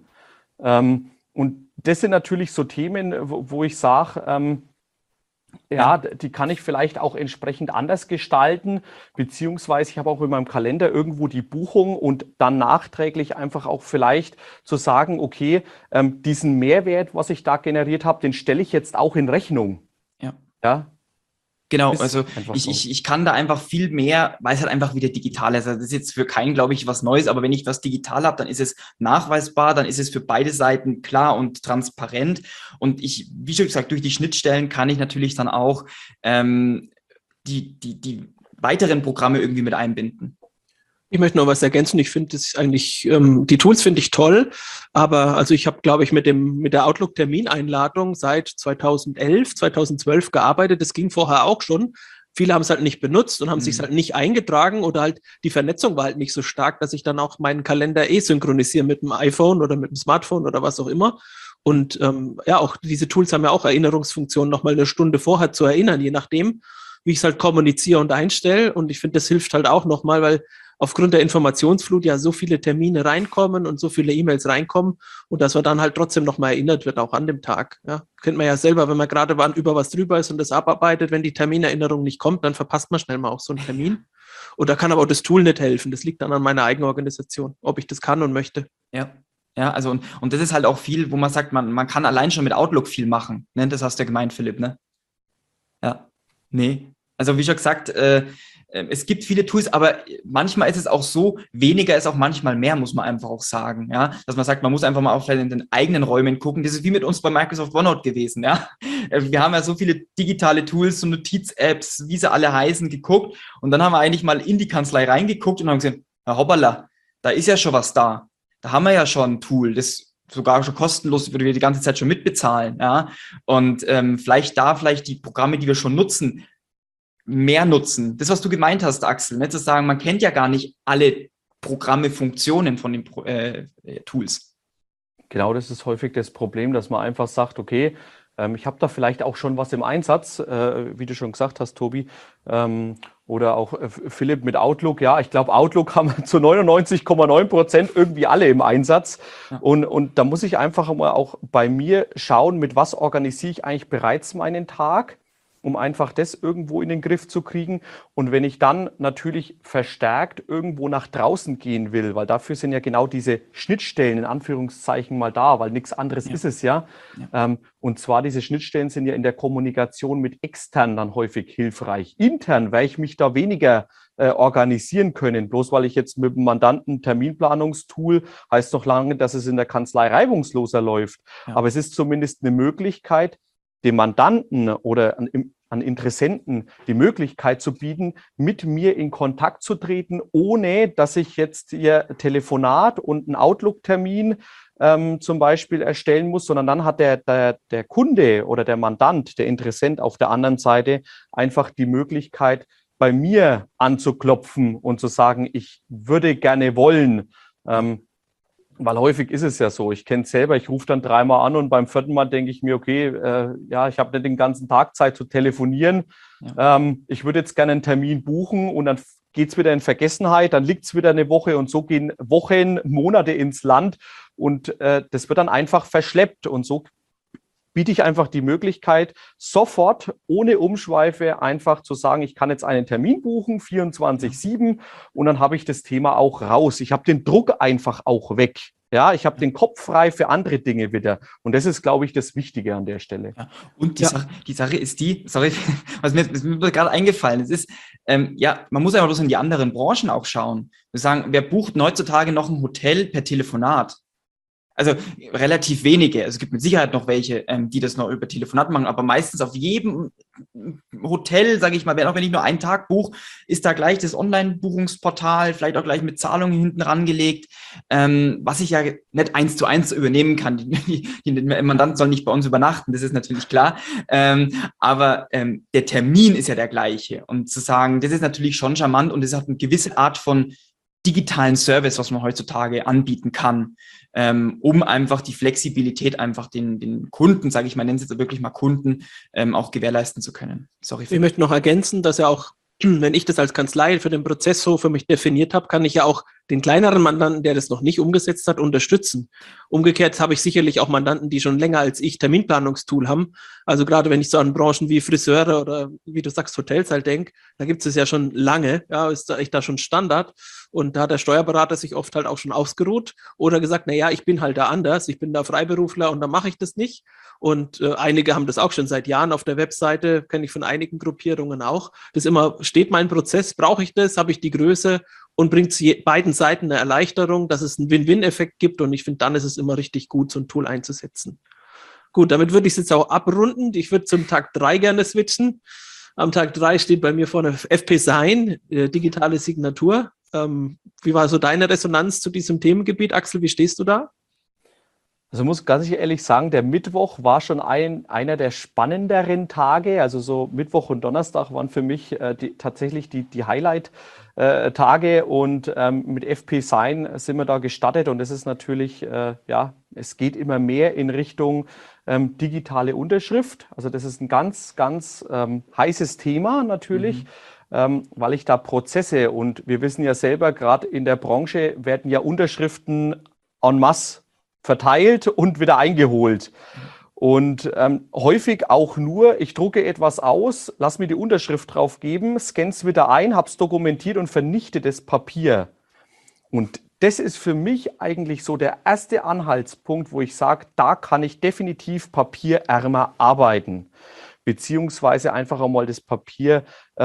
Ähm, und das sind natürlich so Themen, wo, wo ich sage, ähm, ja, die kann ich vielleicht auch entsprechend anders gestalten, beziehungsweise ich habe auch in meinem Kalender irgendwo die Buchung und dann nachträglich einfach auch vielleicht zu sagen, okay, ähm, diesen Mehrwert, was ich da generiert habe, den stelle ich jetzt auch in Rechnung. Ja. Ja. Genau, also ich, so. ich, ich kann da einfach viel mehr, weil es halt einfach wieder digital ist. Also das ist jetzt für keinen, glaube ich, was Neues, aber wenn ich was digital habe, dann ist es nachweisbar, dann ist es für beide Seiten klar und transparent. Und ich, wie schon gesagt, durch die Schnittstellen kann ich natürlich dann auch ähm, die, die, die weiteren Programme irgendwie mit einbinden. Ich möchte noch was ergänzen. Ich finde das eigentlich, ähm, die Tools finde ich toll, aber also ich habe, glaube ich, mit dem mit der Outlook-Termineinladung seit zweitausendelf, zweitausendzwölf gearbeitet. Das ging vorher auch schon. Viele haben es halt nicht benutzt und haben mhm. sich halt nicht eingetragen oder halt die Vernetzung war halt nicht so stark, dass ich dann auch meinen Kalender eh synchronisiere mit dem iPhone oder mit dem Smartphone oder was auch immer. Und ähm, ja, auch diese Tools haben ja auch Erinnerungsfunktionen, nochmal eine Stunde vorher zu erinnern, je nachdem, wie ich es halt kommuniziere und einstelle. Und ich finde, das hilft halt auch nochmal, weil aufgrund der Informationsflut ja so viele Termine reinkommen und so viele E-Mails reinkommen und dass man dann halt trotzdem nochmal erinnert wird, auch an dem Tag. Ja, kennt man ja selber, wenn man gerade über was drüber ist und das abarbeitet, wenn die Terminerinnerung nicht kommt, dann verpasst man schnell mal auch so einen Termin. Oder kann aber auch das Tool nicht helfen. Das liegt dann an meiner eigenen Organisation, ob ich das kann und möchte. Ja. Ja, also und, und das ist halt auch viel, wo man sagt, man, man kann allein schon mit Outlook viel machen. Ne? Das hast du ja gemeint, Philipp, ne? Ja, nee. Also wie schon gesagt, äh, es gibt viele Tools, aber manchmal ist es auch so, weniger ist auch manchmal mehr, muss man einfach auch sagen, ja, dass man sagt, man muss einfach mal auch vielleicht in den eigenen Räumen gucken. Das ist wie mit uns bei Microsoft OneNote gewesen, ja. wir haben ja so viele digitale Tools, so Notiz-Apps, wie sie alle heißen, geguckt. Und dann haben wir eigentlich mal in die Kanzlei reingeguckt und haben gesehen, ja, hoppala, da ist ja schon was da. Da haben wir ja schon ein Tool, das sogar schon kostenlos, würde wir die ganze Zeit schon mitbezahlen. Ja? Und ähm, vielleicht da, vielleicht die Programme, die wir schon nutzen, mehr nutzen. Das, was du gemeint hast, Axel, ne? Zu sagen, man kennt ja gar nicht alle Programme, Funktionen von den äh, Tools. Genau, das ist häufig das Problem, dass man einfach sagt, okay, ähm, ich habe da vielleicht auch schon was im Einsatz, äh, wie du schon gesagt hast, Tobi, ähm, oder auch äh, Philipp mit Outlook. Ja, ich glaube, Outlook haben wir zu neunundneunzig Komma neun Prozent irgendwie alle im Einsatz. Ja. Und, und da muss ich einfach mal auch bei mir schauen, mit was organisiere ich eigentlich bereits meinen Tag, um einfach das irgendwo in den Griff zu kriegen. Und wenn ich dann natürlich verstärkt irgendwo nach draußen gehen will, weil dafür sind ja genau diese Schnittstellen in Anführungszeichen mal da, weil nichts anderes ja. ist es ja. ja. Ähm, und zwar diese Schnittstellen sind ja in der Kommunikation mit extern dann häufig hilfreich. Intern werde ich mich da weniger äh, organisieren können. Bloß weil ich jetzt mit dem Mandanten Terminplanungstool, heißt noch lange, dass es in der Kanzlei reibungsloser läuft. Ja. Aber es ist zumindest eine Möglichkeit, dem Mandanten oder an, an Interessenten die Möglichkeit zu bieten, mit mir in Kontakt zu treten, ohne dass ich jetzt ihr Telefonat und einen Outlook-Termin ähm, zum Beispiel erstellen muss, sondern dann hat der, der, der Kunde oder der Mandant, der Interessent auf der anderen Seite einfach die Möglichkeit, bei mir anzuklopfen und zu sagen, ich würde gerne wollen, ähm, weil häufig ist es ja so, ich kenne es selber, ich rufe dann dreimal an und beim vierten Mal denke ich mir, okay, äh, ja, ich habe nicht den ganzen Tag Zeit zu telefonieren. Ja. Ähm, ich würde jetzt gerne einen Termin buchen und dann geht es wieder in Vergessenheit, dann liegt es wieder eine Woche und so gehen Wochen, Monate ins Land und äh, das wird dann einfach verschleppt und so biete ich einfach die Möglichkeit, sofort ohne Umschweife einfach zu sagen, ich kann jetzt einen Termin buchen, vierundzwanzig sieben, und dann habe ich das Thema auch raus. Ich habe den Druck einfach auch weg. Ja, ich habe den Kopf frei für andere Dinge wieder. Und das ist, glaube ich, das Wichtige an der Stelle. Ja. Und die, ja. Sache, die Sache ist die, sorry, was mir, was mir gerade eingefallen ist, ist, ähm, ja, man muss einfach bloß in die anderen Branchen auch schauen. Wir sagen, wer bucht heutzutage noch ein Hotel per Telefonat? Also relativ wenige. Also es gibt mit Sicherheit noch welche, ähm, die das noch über Telefonat machen, aber meistens auf jedem Hotel, sage ich mal, auch wenn ich nur einen Tag buche, ist da gleich das Online-Buchungsportal, vielleicht auch gleich mit Zahlungen hinten rangelegt, ähm, was ich ja nicht eins zu eins übernehmen kann. Die, die, die Mandant soll nicht bei uns übernachten, das ist natürlich klar. Ähm, aber ähm, der Termin ist ja der gleiche. Und zu sagen, das ist natürlich schon charmant und es hat eine gewisse Art von digitalen Service, was man heutzutage anbieten kann, ähm, um einfach die Flexibilität einfach den, den Kunden, sage ich mal, nennen Sie jetzt wirklich mal Kunden, ähm, auch gewährleisten zu können. Sorry. Ich möchte noch ergänzen, dass ja auch, wenn ich das als Kanzlei für den Prozess so für mich definiert habe, kann ich ja auch den kleineren Mandanten, der das noch nicht umgesetzt hat, unterstützen. Umgekehrt habe ich sicherlich auch Mandanten, die schon länger als ich Terminplanungstool haben. Also gerade wenn ich so an Branchen wie Friseure oder wie du sagst Hotels halt denke, da gibt es ja schon lange, ja, ist da echt da schon Standard. Und da hat der Steuerberater sich oft halt auch schon ausgeruht oder gesagt, na ja, ich bin halt da anders, ich bin da Freiberufler und da mache ich das nicht. Und äh, einige haben das auch schon seit Jahren auf der Webseite, kenne ich von einigen Gruppierungen auch. Das immer, steht mein Prozess, brauche ich das, habe ich die Größe und bringt beiden Seiten eine Erleichterung, dass es einen Win-Win-Effekt gibt. Und ich finde, dann ist es immer richtig gut, so ein Tool einzusetzen. Gut, damit würde ich es jetzt auch abrunden. Ich würde zum Tag drei gerne switchen. Am Tag drei steht bei mir vorne F P Sign, äh, digitale Signatur. Ähm, wie war so deine Resonanz zu diesem Themengebiet? Axel, wie stehst du da? Also muss ganz ehrlich sagen, der Mittwoch war schon ein, einer der spannenderen Tage. Also so Mittwoch und Donnerstag waren für mich äh, die, tatsächlich die, die Highlight-Tage. Äh, und ähm, mit F P Sign sind wir da gestartet. Und das ist natürlich, äh, ja, es geht immer mehr in Richtung ähm, digitale Unterschrift. Also das ist ein ganz, ganz ähm, heißes Thema natürlich. Mhm. Ähm, weil ich da Prozesse, und wir wissen ja selber, gerade in der Branche werden ja Unterschriften en masse verteilt und wieder eingeholt. Und ähm, häufig auch nur, ich drucke etwas aus, lass mir die Unterschrift drauf geben, scanne es wieder ein, habe es dokumentiert und vernichte das Papier. Und das ist für mich eigentlich so der erste Anhaltspunkt, wo ich sage, da kann ich definitiv papierärmer arbeiten. Beziehungsweise einfach einmal das Papier ähm,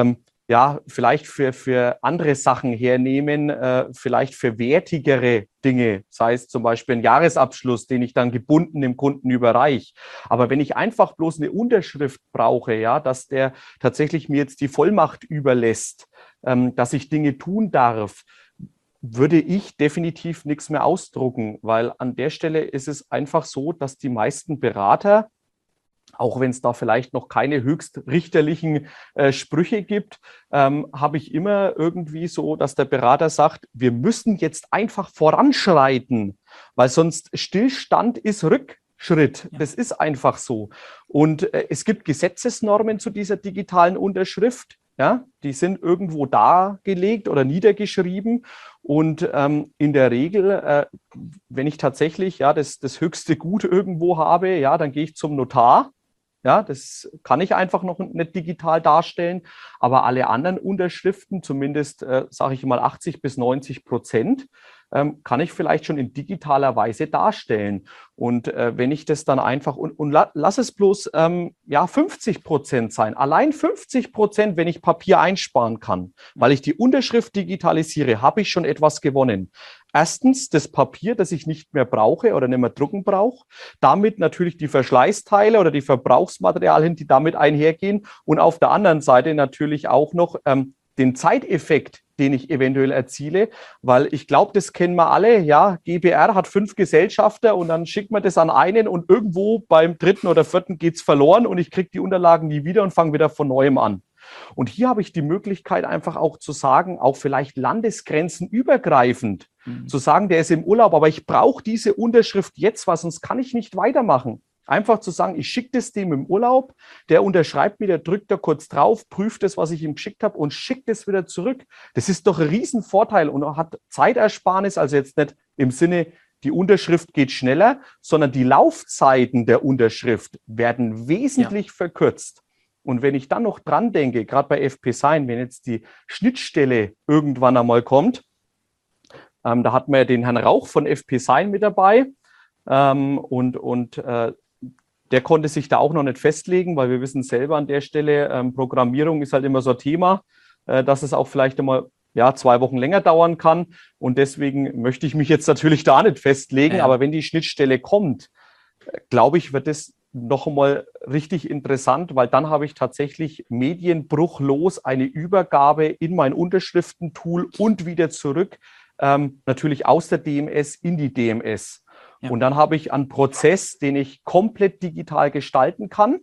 ja, vielleicht für, für andere Sachen hernehmen, äh, vielleicht für wertigere Dinge, sei es zum Beispiel ein Jahresabschluss, den ich dann gebunden dem Kunden überreiche. Aber wenn ich einfach bloß eine Unterschrift brauche, ja, dass der tatsächlich mir jetzt die Vollmacht überlässt, ähm, dass ich Dinge tun darf, würde ich definitiv nichts mehr ausdrucken, weil an der Stelle ist es einfach so, dass die meisten Berater, auch wenn es da vielleicht noch keine höchstrichterlichen äh, Sprüche gibt, ähm, habe ich immer irgendwie so, dass der Berater sagt, wir müssen jetzt einfach voranschreiten, weil sonst Stillstand ist Rückschritt. Ja. Das ist einfach so. Und äh, es gibt Gesetzesnormen zu dieser digitalen Unterschrift. Ja, die sind irgendwo dargelegt oder niedergeschrieben. Und ähm, in der Regel, äh, wenn ich tatsächlich ja, das, das höchste Gut irgendwo habe, ja, dann gehe ich zum Notar. Ja, das kann ich einfach noch nicht digital darstellen. Aber alle anderen Unterschriften, zumindest äh, sage ich mal achtzig bis neunzig Prozent, ähm, kann ich vielleicht schon in digitaler Weise darstellen. Und äh, wenn ich das dann einfach, und, und la, lass es bloß ähm, ja, fünfzig Prozent sein, allein fünfzig Prozent, wenn ich Papier einsparen kann, weil ich die Unterschrift digitalisiere, habe ich schon etwas gewonnen. Erstens das Papier, das ich nicht mehr brauche oder nicht mehr drucken brauche. Damit natürlich die Verschleißteile oder die Verbrauchsmaterialien, die damit einhergehen. Und auf der anderen Seite natürlich auch noch ähm, den Zeiteffekt, den ich eventuell erziele, weil ich glaube, das kennen wir alle, ja, G B R hat fünf Gesellschafter und dann schickt man das an einen und irgendwo beim dritten oder vierten geht es verloren und ich kriege die Unterlagen nie wieder und fange wieder von Neuem an. Und hier habe ich die Möglichkeit einfach auch zu sagen, auch vielleicht landesgrenzenübergreifend, mhm. zu sagen, der ist im Urlaub, aber ich brauche diese Unterschrift jetzt, weil sonst kann ich nicht weitermachen. Einfach zu sagen, ich schicke das dem im Urlaub, der unterschreibt mir, der drückt da kurz drauf, prüft das, was ich ihm geschickt habe und schickt es wieder zurück. Das ist doch ein Riesenvorteil und hat Zeitersparnis, also jetzt nicht im Sinne, die Unterschrift geht schneller, sondern die Laufzeiten der Unterschrift werden wesentlich ja. verkürzt. Und wenn ich dann noch dran denke, gerade bei F P Sign, wenn jetzt die Schnittstelle irgendwann einmal kommt, ähm, da hatten wir ja den Herrn Rauch von F P Sign mit dabei ähm, und, und äh, der konnte sich da auch noch nicht festlegen, weil wir wissen selber an der Stelle, ähm, Programmierung ist halt immer so ein Thema, äh, dass es auch vielleicht einmal ja, zwei Wochen länger dauern kann. Und deswegen möchte ich mich jetzt natürlich da nicht festlegen. Ja. Aber wenn die Schnittstelle kommt, äh, glaube ich, wird das noch einmal richtig interessant, weil dann habe ich tatsächlich medienbruchlos eine Übergabe in mein Unterschriftentool und wieder zurück, ähm, natürlich aus der D M S in die D M S. Ja. Und dann habe ich einen Prozess, den ich komplett digital gestalten kann.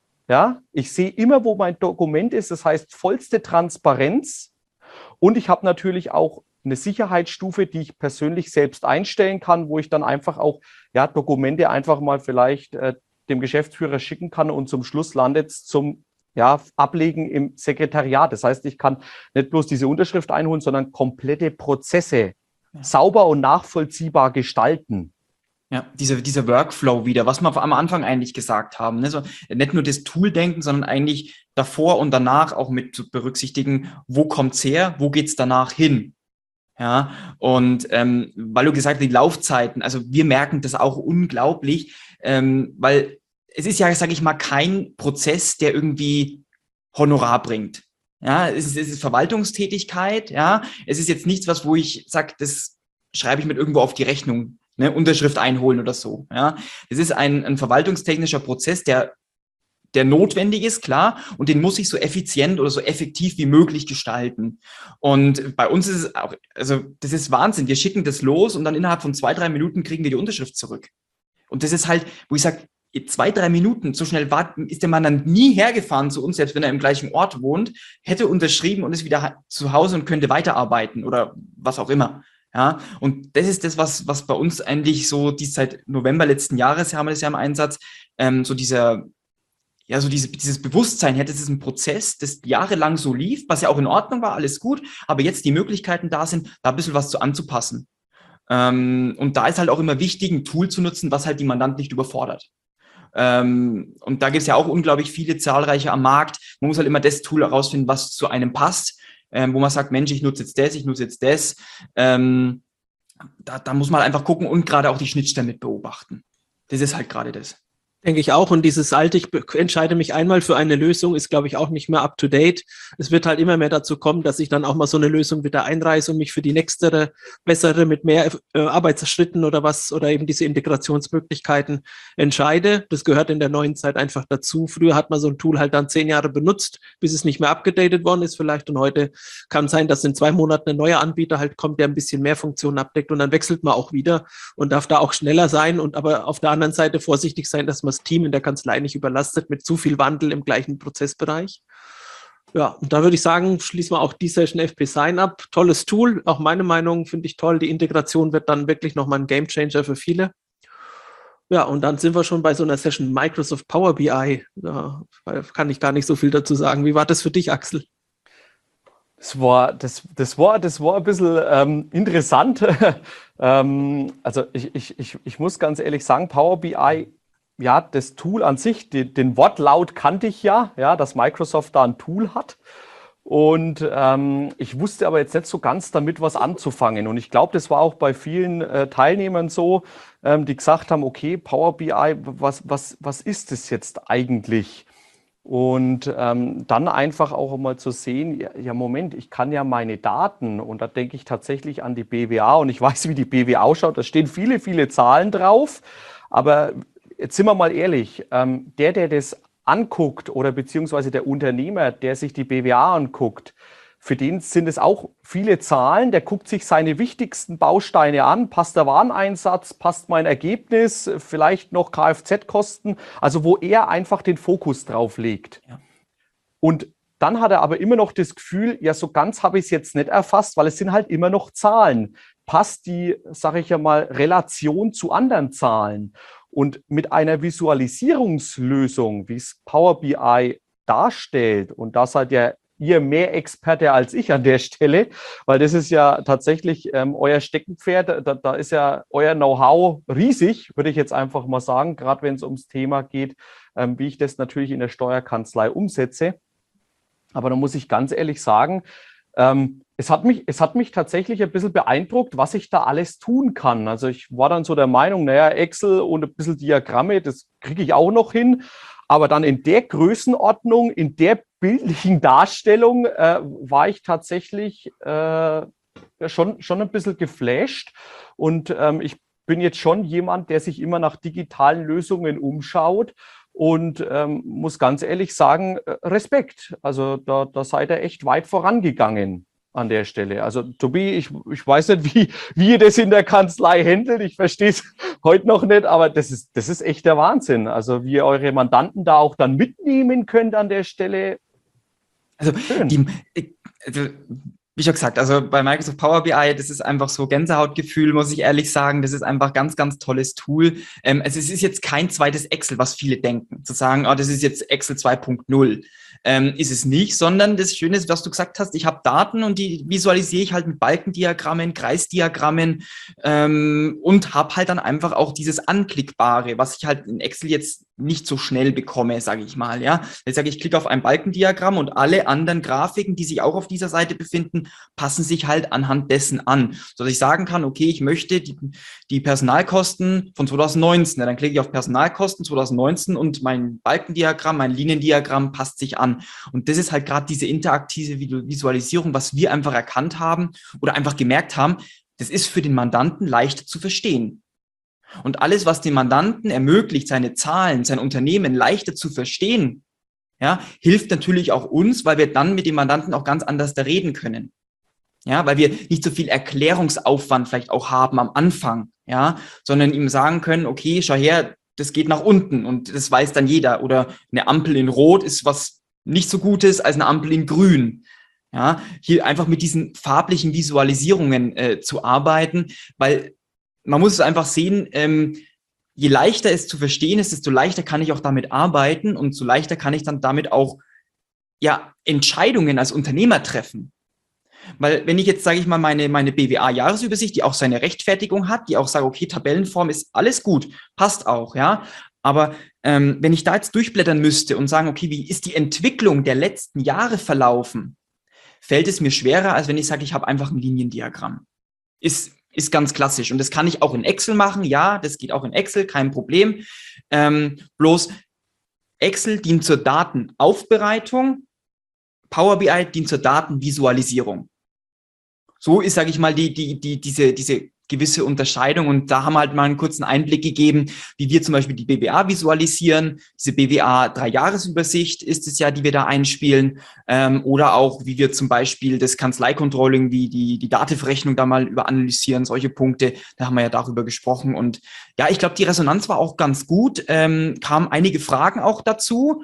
Ja, ich sehe immer, wo mein Dokument ist, das heißt vollste Transparenz. Und ich habe natürlich auch eine Sicherheitsstufe, die ich persönlich selbst einstellen kann, wo ich dann einfach auch ja, Dokumente einfach mal vielleicht äh, dem Geschäftsführer schicken kann und zum Schluss landet es zum ja, Ablegen im Sekretariat. Das heißt, ich kann nicht bloß diese Unterschrift einholen, sondern komplette Prozesse ja. sauber und nachvollziehbar gestalten. Ja, dieser, dieser Workflow wieder, was wir am Anfang eigentlich gesagt haben. Ne? So, nicht nur das Tool denken, sondern eigentlich davor und danach auch mit zu berücksichtigen, wo kommt's her, wo geht's danach hin? Ja, und ähm, weil du gesagt hast, die Laufzeiten, also wir merken das auch unglaublich, ähm, weil es ist ja, sage ich mal, kein Prozess, der irgendwie Honorar bringt. Ja, es ist, es ist Verwaltungstätigkeit, ja, es ist jetzt nichts, was, wo ich sage, das schreibe ich mit irgendwo auf die Rechnung. Ne, Unterschrift einholen oder so. Ja, das ist ein, ein verwaltungstechnischer Prozess, der, der notwendig ist, klar, und den muss ich so effizient oder so effektiv wie möglich gestalten. Und bei uns ist es auch, also das ist Wahnsinn. Wir schicken das los und dann innerhalb von zwei, drei Minuten kriegen wir die Unterschrift zurück. Und das ist halt, wo ich sage, zwei, drei Minuten, so schnell war, ist der Mann dann nie hergefahren zu uns, selbst wenn er im gleichen Ort wohnt, hätte unterschrieben und ist wieder zu Hause und könnte weiterarbeiten oder was auch immer. Ja, und das ist das, was, was bei uns eigentlich so, die seit November letzten Jahres haben wir das ja im Einsatz, ähm, so dieser, ja, so diese, dieses Bewusstsein, ja, das ist ein Prozess, das jahrelang so lief, was ja auch in Ordnung war, alles gut, aber jetzt die Möglichkeiten da sind, da ein bisschen was zu anzupassen. Ähm, und da ist halt auch immer wichtig, ein Tool zu nutzen, was halt die Mandanten nicht überfordert. Ähm, und da gibt es ja auch unglaublich viele, zahlreiche am Markt. Man muss halt immer das Tool herausfinden, was zu einem passt. Ähm, wo man sagt, Mensch, ich nutze jetzt das, ich nutze jetzt das. Ähm, da, da muss man einfach gucken und gerade auch die Schnittstellen mit beobachten. Das ist halt gerade das. Denke ich auch. Und dieses alte, ich be- entscheide mich einmal für eine Lösung, ist, glaube ich, auch nicht mehr up to date. Es wird halt immer mehr dazu kommen, dass ich dann auch mal so eine Lösung wieder einreiße und mich für die nächstere, bessere, mit mehr äh, Arbeitsschritten oder was, oder eben diese Integrationsmöglichkeiten entscheide. Das gehört in der neuen Zeit einfach dazu. Früher hat man so ein Tool halt dann zehn Jahre benutzt, bis es nicht mehr abgedatet worden ist vielleicht. Und heute kann sein, dass in zwei Monaten ein neuer Anbieter halt kommt, der ein bisschen mehr Funktionen abdeckt. Und dann wechselt man auch wieder und darf da auch schneller sein und aber auf der anderen Seite vorsichtig sein, dass man das Team in der Kanzlei nicht überlastet mit zu viel Wandel im gleichen Prozessbereich. Ja, und da würde ich sagen, schließen wir auch die Session F P Sign ab. Tolles Tool, auch meine Meinung finde ich toll. Die Integration wird dann wirklich nochmal ein Gamechanger für viele. Ja, und dann sind wir schon bei so einer Session Microsoft Power B I. Da kann ich gar nicht so viel dazu sagen. Wie war das für dich, Axel? Das war, das, das war, das war ein bisschen ähm, interessant. ähm, also ich, ich, ich, ich muss ganz ehrlich sagen, Power B I, ja, das Tool an sich, die, den Wortlaut kannte ich ja, ja, dass Microsoft da ein Tool hat. Und ähm, ich wusste aber jetzt nicht so ganz damit was anzufangen. Und ich glaube, das war auch bei vielen äh, Teilnehmern so, ähm, die gesagt haben, okay, Power B I, was, was, was ist das jetzt eigentlich? Und ähm, dann einfach auch mal zu sehen, ja, ja Moment, ich kann ja meine Daten, und da denke ich tatsächlich an die B W A, und ich weiß, wie die B W A ausschaut, da stehen viele, viele Zahlen drauf, aber jetzt sind wir mal ehrlich, ähm, der, der das anguckt oder beziehungsweise der Unternehmer, der sich die B W A anguckt, für den sind es auch viele Zahlen, der guckt sich seine wichtigsten Bausteine an, passt der Wareneinsatz, passt mein Ergebnis, vielleicht noch Kfz-Kosten, also wo er einfach den Fokus drauf legt. Ja. Und dann hat er aber immer noch das Gefühl, ja, so ganz habe ich es jetzt nicht erfasst, weil es sind halt immer noch Zahlen. Passt die, sage ich ja mal, Relation zu anderen Zahlen? Und mit einer Visualisierungslösung, wie es Power B I darstellt, und da seid ja ihr mehr Experte als ich an der Stelle, weil das ist ja tatsächlich ähm, euer Steckenpferd, da, da ist ja euer Know-how riesig, würde ich jetzt einfach mal sagen, gerade wenn es ums Thema geht, ähm, wie ich das natürlich in der Steuerkanzlei umsetze. Aber da muss ich ganz ehrlich sagen, ähm, es hat mich, es hat mich tatsächlich ein bisschen beeindruckt, was ich da alles tun kann. Also ich war dann so der Meinung, naja, Excel und ein bisschen Diagramme, das kriege ich auch noch hin. Aber dann in der Größenordnung, in der bildlichen Darstellung äh, war ich tatsächlich äh, schon, schon ein bisschen geflasht. Und ähm, ich bin jetzt schon jemand, der sich immer nach digitalen Lösungen umschaut. Und ähm, muss ganz ehrlich sagen, Respekt. Also da, da seid ihr echt weit vorangegangen an der Stelle. Also Tobi, ich, ich weiß nicht, wie, wie ihr das in der Kanzlei handelt. Ich verstehe es heute noch nicht, aber das ist, das ist echt der Wahnsinn. Also wie ihr eure Mandanten da auch dann mitnehmen könnt an der Stelle. Also, die, also wie schon gesagt, also bei Microsoft Power B I, das ist einfach so Gänsehautgefühl, muss ich ehrlich sagen. Das ist einfach ganz, ganz tolles Tool. Ähm, also es ist jetzt kein zweites Excel, was viele denken. Zu sagen, oh, das ist jetzt Excel zwei Punkt null. Ähm, ist es nicht, sondern das Schöne ist, was du gesagt hast, ich habe Daten und die visualisiere ich halt mit Balkendiagrammen, Kreisdiagrammen ähm, und habe halt dann einfach auch dieses Anklickbare, was ich halt in Excel jetzt nicht so schnell bekomme, sage ich mal. Ja, jetzt sage ich, ich klicke auf ein Balkendiagramm und alle anderen Grafiken, die sich auch auf dieser Seite befinden, passen sich halt anhand dessen an, sodass ich sagen kann, okay, ich möchte die, die Personalkosten von zwanzig neunzehn, ja, dann klicke ich auf Personalkosten zwanzig neunzehn und mein Balkendiagramm, mein Liniendiagramm passt sich an. Und das ist halt gerade diese interaktive Visualisierung, was wir einfach erkannt haben oder einfach gemerkt haben, das ist für den Mandanten leicht zu verstehen. Und alles, was dem Mandanten ermöglicht, seine Zahlen, sein Unternehmen leichter zu verstehen, ja, hilft natürlich auch uns, weil wir dann mit dem Mandanten auch ganz anders da reden können. Ja, weil wir nicht so viel Erklärungsaufwand vielleicht auch haben am Anfang, ja, sondern ihm sagen können, okay, schau her, das geht nach unten und das weiß dann jeder. Oder eine Ampel in Rot ist was nicht so Gutes als eine Ampel in Grün. Ja, hier einfach mit diesen farblichen Visualisierungen äh, zu arbeiten, weil man muss es einfach sehen, ähm, je leichter es zu verstehen ist, desto leichter kann ich auch damit arbeiten und so leichter kann ich dann damit auch ja Entscheidungen als Unternehmer treffen. Weil wenn ich jetzt, sage ich mal, meine, meine B W A-Jahresübersicht, die auch seine Rechtfertigung hat, die auch sagt, okay, Tabellenform ist alles gut, passt auch, ja. Aber ähm, wenn ich da jetzt durchblättern müsste und sagen, okay, wie ist die Entwicklung der letzten Jahre verlaufen, fällt es mir schwerer, als wenn ich sage, ich habe einfach ein Liniendiagramm. Ist ist ganz klassisch. Und das kann ich auch in Excel machen. Ja, das geht auch in Excel, kein Problem. Ähm, bloß Excel dient zur Datenaufbereitung, Power B I dient zur Datenvisualisierung. So ist, sage ich mal, die, die, die, diese, diese gewisse Unterscheidung. Und da haben wir halt mal einen kurzen Einblick gegeben, wie wir zum Beispiel die B W A visualisieren. Diese B W A-Dreijahresübersicht ist es ja, die wir da einspielen. Ähm, oder auch, wie wir zum Beispiel das Kanzlei-Controlling, wie die, die Dativ-Rechnung da mal überanalysieren, solche Punkte. Da haben wir ja darüber gesprochen. Und ja, ich glaube, die Resonanz war auch ganz gut. Ähm, kamen einige Fragen auch dazu.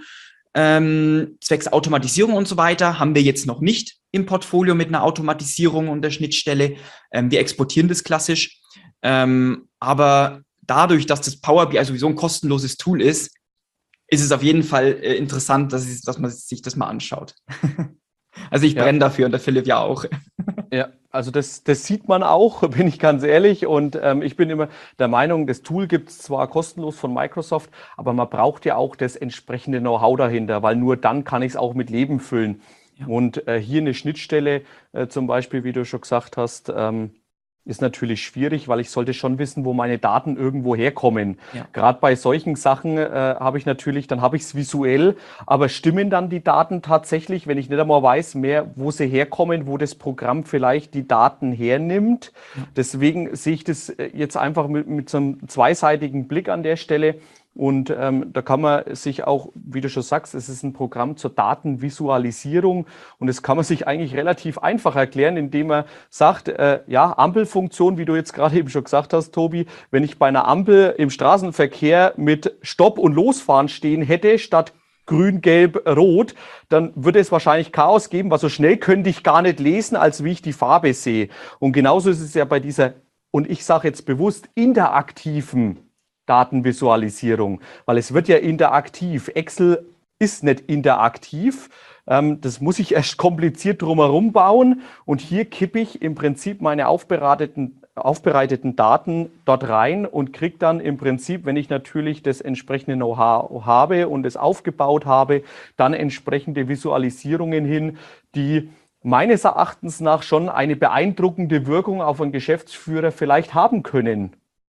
Ähm, zwecks Automatisierung und so weiter haben wir jetzt noch nicht im Portfolio mit einer Automatisierung und der Schnittstelle. Ähm, wir exportieren das klassisch. Ähm, aber dadurch, dass das Power B I sowieso ein kostenloses Tool ist, ist es auf jeden Fall äh, interessant, dass, es, dass man sich das mal anschaut. Also ich brenne ja dafür und der Philipp ja auch. Ja, also das, das sieht man auch, bin ich ganz ehrlich. Und ähm, ich bin immer der Meinung, das Tool gibt es zwar kostenlos von Microsoft, aber man braucht ja auch das entsprechende Know-how dahinter, weil nur dann kann ich es auch mit Leben füllen. Ja. Und äh, hier eine Schnittstelle äh, zum Beispiel, wie du schon gesagt hast, ähm, ist natürlich schwierig, weil ich sollte schon wissen, wo meine Daten irgendwo herkommen. Ja. Gerade bei solchen Sachen äh, habe ich natürlich, dann habe ich es visuell, aber stimmen dann die Daten tatsächlich, wenn ich nicht einmal weiß mehr, wo sie herkommen, wo das Programm vielleicht die Daten hernimmt. Ja. Deswegen sehe ich das jetzt einfach mit, mit so einem zweiseitigen Blick an der Stelle. Und ähm, da kann man sich auch, wie du schon sagst, es ist ein Programm zur Datenvisualisierung und das kann man sich eigentlich relativ einfach erklären, indem man sagt, äh, ja, Ampelfunktion, wie du jetzt gerade eben schon gesagt hast, Tobi, wenn ich bei einer Ampel im Straßenverkehr mit Stopp und Losfahren stehen hätte, statt grün, gelb, rot, dann würde es wahrscheinlich Chaos geben, weil so schnell könnte ich gar nicht lesen, als wie ich die Farbe sehe. Und genauso ist es ja bei dieser, und ich sage jetzt bewusst, interaktiven Datenvisualisierung, weil es wird ja interaktiv. Excel ist nicht interaktiv. Ähm, das muss ich erst kompliziert drumherum bauen. Und hier kippe ich im Prinzip meine aufbereiteten, aufbereiteten Daten dort rein und kriege dann im Prinzip, wenn ich natürlich das entsprechende Know-how habe und es aufgebaut habe, dann entsprechende Visualisierungen hin, die meines Erachtens nach schon eine beeindruckende Wirkung auf einen Geschäftsführer vielleicht haben können.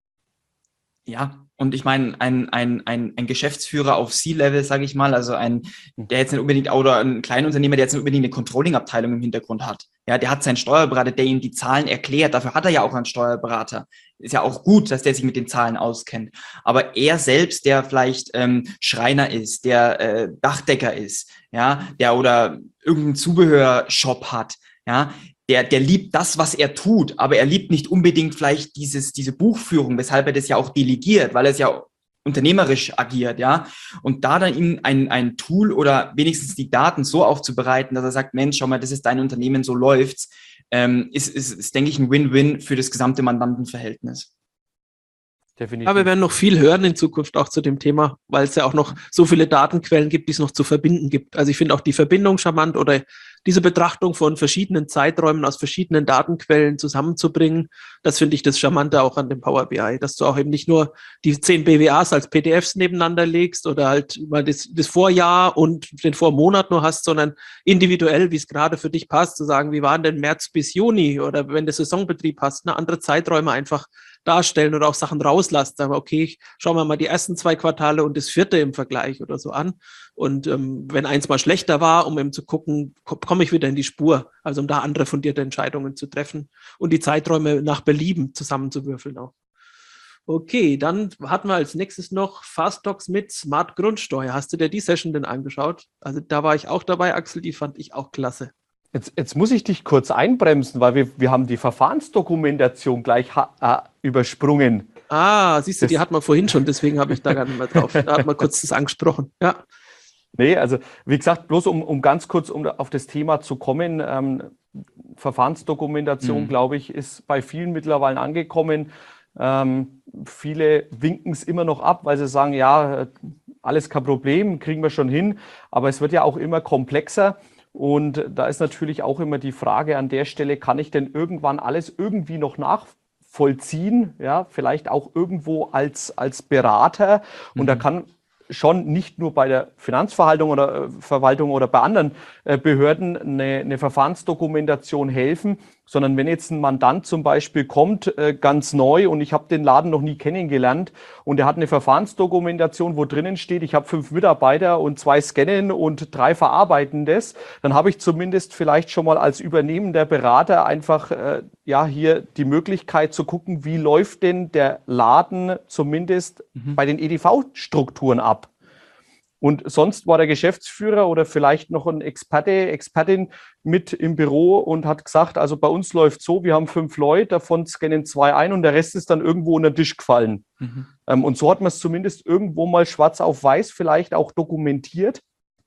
Ja, und ich meine, ein, ein, ein, ein Geschäftsführer auf C-Level, sage ich mal, also ein, der jetzt nicht unbedingt, oder ein Kleinunternehmer, der jetzt nicht unbedingt eine Controlling-Abteilung im Hintergrund hat. Ja, der hat seinen Steuerberater, der ihm die Zahlen erklärt. Dafür hat er ja auch einen Steuerberater. Ist ja auch gut, dass der sich mit den Zahlen auskennt. Aber er selbst, der vielleicht ähm, Schreiner ist, der äh, Dachdecker ist, ja, der oder irgendeinen Zubehörshop hat, ja, Der, der liebt das, was er tut, aber er liebt nicht unbedingt vielleicht dieses, diese Buchführung, weshalb er das ja auch delegiert, weil er es ja unternehmerisch agiert, ja. Und da dann ihm ein, ein Tool oder wenigstens die Daten so aufzubereiten, dass er sagt, Mensch, schau mal, das ist dein Unternehmen, so läuft's, ähm, ist, ist, ist, denke ich, ein Win-Win für das gesamte Mandantenverhältnis. Definitiv. Ja, wir werden noch viel hören in Zukunft auch zu dem Thema, weil es ja auch noch so viele Datenquellen gibt, die es noch zu verbinden gibt. Also ich finde auch die Verbindung charmant oder diese Betrachtung von verschiedenen Zeiträumen aus verschiedenen Datenquellen zusammenzubringen. Das finde ich das Charmante auch an dem Power B I, dass du auch eben nicht nur die zehn B W As als P D Fs nebeneinander legst oder halt mal das, das Vorjahr und den Vormonat nur hast, sondern individuell, wie es gerade für dich passt, zu sagen, wie waren denn März bis Juni oder wenn du Saisonbetrieb hast, eine andere Zeiträume einfach darstellen oder auch Sachen rauslassen. Sagen wir, okay, schauen wir mal die ersten zwei Quartale und das vierte im Vergleich oder so an. Und ähm, wenn eins mal schlechter war, um eben zu gucken, komme ich wieder in die Spur, also um da andere fundierte Entscheidungen zu treffen und die Zeiträume nach Belieben zusammenzuwürfeln auch. Okay, dann hatten wir als nächstes noch Fast-Docs mit Smart Grundsteuer. Hast du dir die Session denn angeschaut? Also da war ich auch dabei, Axel, die fand ich auch klasse. Jetzt, jetzt muss ich dich kurz einbremsen, weil wir, wir haben die Verfahrensdokumentation gleich äh, übersprungen. Ah, siehst du, das, die hat man vorhin schon, deswegen habe ich da gar nicht mehr drauf. Da hat man kurz das angesprochen, ja. Nee, also wie gesagt, bloß um, um ganz kurz um auf das Thema zu kommen, ähm, Verfahrensdokumentation, mhm. glaube ich, ist bei vielen mittlerweile angekommen. Ähm, viele winken es immer noch ab, weil sie sagen, ja, alles kein Problem, kriegen wir schon hin, aber es wird ja auch immer komplexer. Und da ist natürlich auch immer die Frage an der Stelle, kann ich denn irgendwann alles irgendwie noch nachvollziehen? Ja, vielleicht auch irgendwo als, als Berater. Und mhm. da kann schon nicht nur bei der Finanzverwaltung oder äh, Verwaltung oder bei anderen äh, Behörden eine, eine Verfahrensdokumentation helfen, sondern wenn jetzt ein Mandant zum Beispiel kommt, äh, ganz neu und ich habe den Laden noch nie kennengelernt und er hat eine Verfahrensdokumentation, wo drinnen steht, ich habe fünf Mitarbeiter und zwei scannen und drei verarbeiten das, dann habe ich zumindest vielleicht schon mal als übernehmender Berater einfach äh, ja hier die Möglichkeit zu gucken, wie läuft denn der Laden zumindest mhm. bei den E D V-Strukturen ab. Und sonst war der Geschäftsführer oder vielleicht noch ein Experte, Expertin mit im Büro und hat gesagt, also bei uns läuft so, wir haben fünf Leute, davon scannen zwei ein und der Rest ist dann irgendwo unter den Tisch gefallen. Mhm. Ähm, und so hat man es zumindest irgendwo mal schwarz auf weiß vielleicht auch dokumentiert.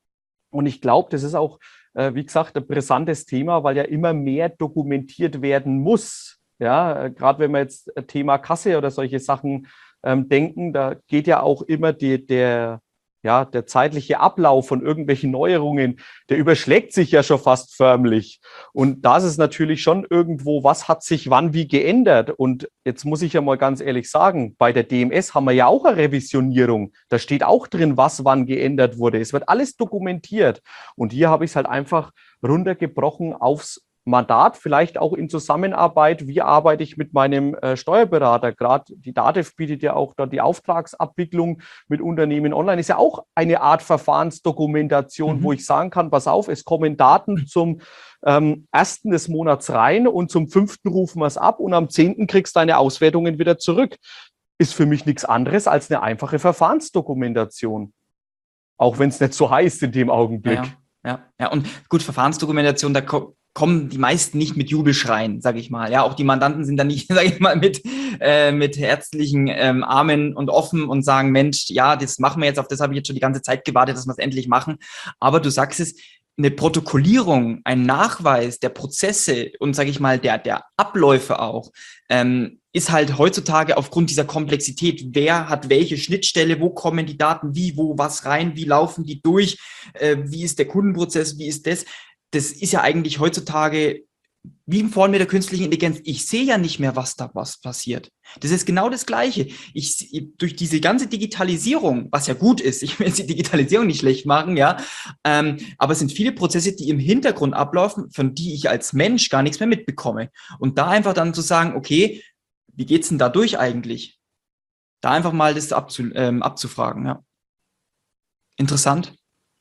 Und ich glaube, das ist auch, äh, wie gesagt, ein brisantes Thema, weil ja immer mehr dokumentiert werden muss. Ja, äh, gerade wenn wir jetzt Thema Kasse oder solche Sachen ähm, denken, da geht ja auch immer die, der Ja, der zeitliche Ablauf von irgendwelchen Neuerungen, der überschlägt sich ja schon fast förmlich. Und da ist es natürlich schon irgendwo, was hat sich wann wie geändert? Und jetzt muss ich ja mal ganz ehrlich sagen, bei der D M S haben wir ja auch eine Revisionierung. Da steht auch drin, was wann geändert wurde. Es wird alles dokumentiert. Und hier habe ich es halt einfach runtergebrochen aufs Mandat, vielleicht auch in Zusammenarbeit, wie arbeite ich mit meinem äh, Steuerberater. Gerade die DATEV bietet ja auch dort die Auftragsabwicklung mit Unternehmen online. Ist ja auch eine Art Verfahrensdokumentation, mhm. wo ich sagen kann, pass auf, es kommen Daten zum ähm, ersten des Monats rein und zum fünften rufen wir es ab und am zehnten kriegst du deine Auswertungen wieder zurück. Ist für mich nichts anderes als eine einfache Verfahrensdokumentation. Auch wenn es nicht so heißt in dem Augenblick. Ja, ja, ja. Und gut, Verfahrensdokumentation, da kommt kommen die meisten nicht mit Jubelschreien, sage ich mal. Ja, auch die Mandanten sind dann nicht, sage ich mal, mit, äh, mit herzlichen ähm, Armen und offen und sagen, Mensch, ja, das machen wir jetzt, auf das habe ich jetzt schon die ganze Zeit gewartet, dass wir es endlich machen. Aber du sagst es, eine Protokollierung, ein Nachweis der Prozesse und, sage ich mal, der, der Abläufe auch, ähm, ist halt heutzutage aufgrund dieser Komplexität, wer hat welche Schnittstelle, wo kommen die Daten, wie, wo, was rein, wie laufen die durch, äh, wie ist der Kundenprozess, wie ist das? Das ist ja eigentlich heutzutage wie im Vorn mit der künstlichen Intelligenz. Ich sehe ja nicht mehr, was da was passiert. Das ist genau das Gleiche. Ich, durch diese ganze Digitalisierung, was ja gut ist, ich will jetzt die Digitalisierung nicht schlecht machen, ja, ähm, aber es sind viele Prozesse, die im Hintergrund ablaufen, von die ich als Mensch gar nichts mehr mitbekomme. Und da einfach dann zu sagen, okay, wie geht's denn da durch eigentlich? Da einfach mal das abzu, ähm, abzufragen, ja. Interessant.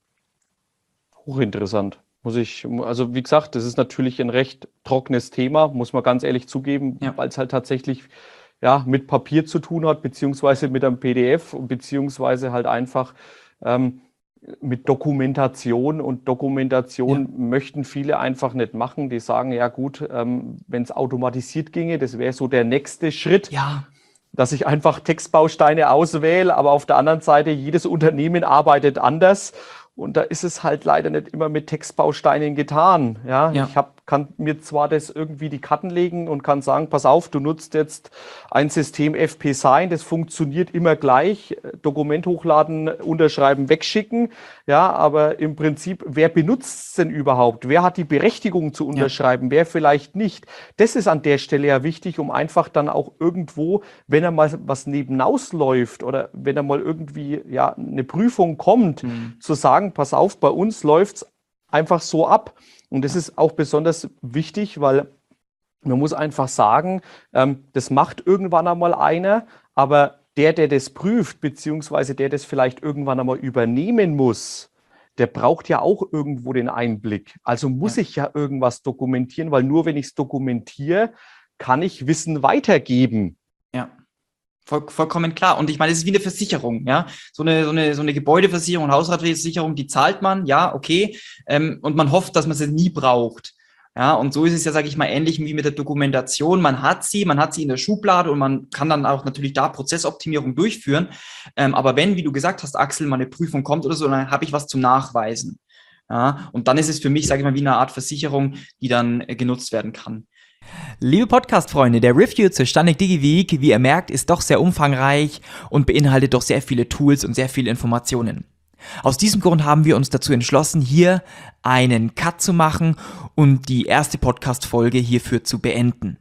Hochinteressant. Muss ich, also wie gesagt, das ist natürlich ein recht trockenes Thema, muss man ganz ehrlich zugeben, ja. Weil es halt tatsächlich ja, mit Papier zu tun hat, beziehungsweise mit einem P D F, beziehungsweise halt einfach ähm, mit Dokumentation. Und Dokumentation ja. möchten viele einfach nicht machen. Die sagen, ja gut, ähm, wenn es automatisiert ginge, das wäre so der nächste Schritt. Ja. Dass ich einfach Textbausteine auswähle, aber auf der anderen Seite, jedes Unternehmen arbeitet anders. Und da ist es halt leider nicht immer mit Textbausteinen getan. Ja, ja. Ich hab, kann mir zwar das irgendwie die Karten legen und kann sagen, pass auf, du nutzt jetzt ein System F P Sign, das funktioniert immer gleich. Dokument hochladen, unterschreiben, wegschicken. Ja, aber im Prinzip, wer benutzt es denn überhaupt? Wer hat die Berechtigung zu unterschreiben? Ja. Wer vielleicht nicht? Das ist an der Stelle ja wichtig, um einfach dann auch irgendwo, wenn er mal was nebenaus läuft oder wenn er mal irgendwie ja eine Prüfung kommt, mhm. zu sagen, pass auf, bei uns läuft es einfach so ab. Und das ist auch besonders wichtig, weil man muss einfach sagen, ähm, das macht irgendwann einmal einer, aber der, der das prüft, beziehungsweise der das vielleicht irgendwann einmal übernehmen muss, der braucht ja auch irgendwo den Einblick. Also muss ja. ich ja irgendwas dokumentieren, weil nur wenn ich es dokumentiere, kann ich Wissen weitergeben. Ja. Voll, vollkommen klar. Und ich meine, es ist wie eine Versicherung, ja. So eine, so eine, so eine Gebäudeversicherung, Hausratversicherung, die zahlt man, ja, okay. Ähm, und man hofft, dass man sie nie braucht. Ja, und so ist es ja, sage ich mal, ähnlich wie mit der Dokumentation. Man hat sie, man hat sie in der Schublade und man kann dann auch natürlich da Prozessoptimierung durchführen. Ähm, aber wenn, wie du gesagt hast, Axel, mal eine Prüfung kommt oder so, dann habe ich was zum Nachweisen. Ja, und dann ist es für mich, sage ich mal, wie eine Art Versicherung, die dann äh, genutzt werden kann. Liebe Podcast-Freunde, der Review zur Stanek DigiWeek, wie ihr merkt, ist doch sehr umfangreich und beinhaltet doch sehr viele Tools und sehr viele Informationen. Aus diesem Grund haben wir uns dazu entschlossen, hier einen Cut zu machen und die erste Podcast-Folge hierfür zu beenden.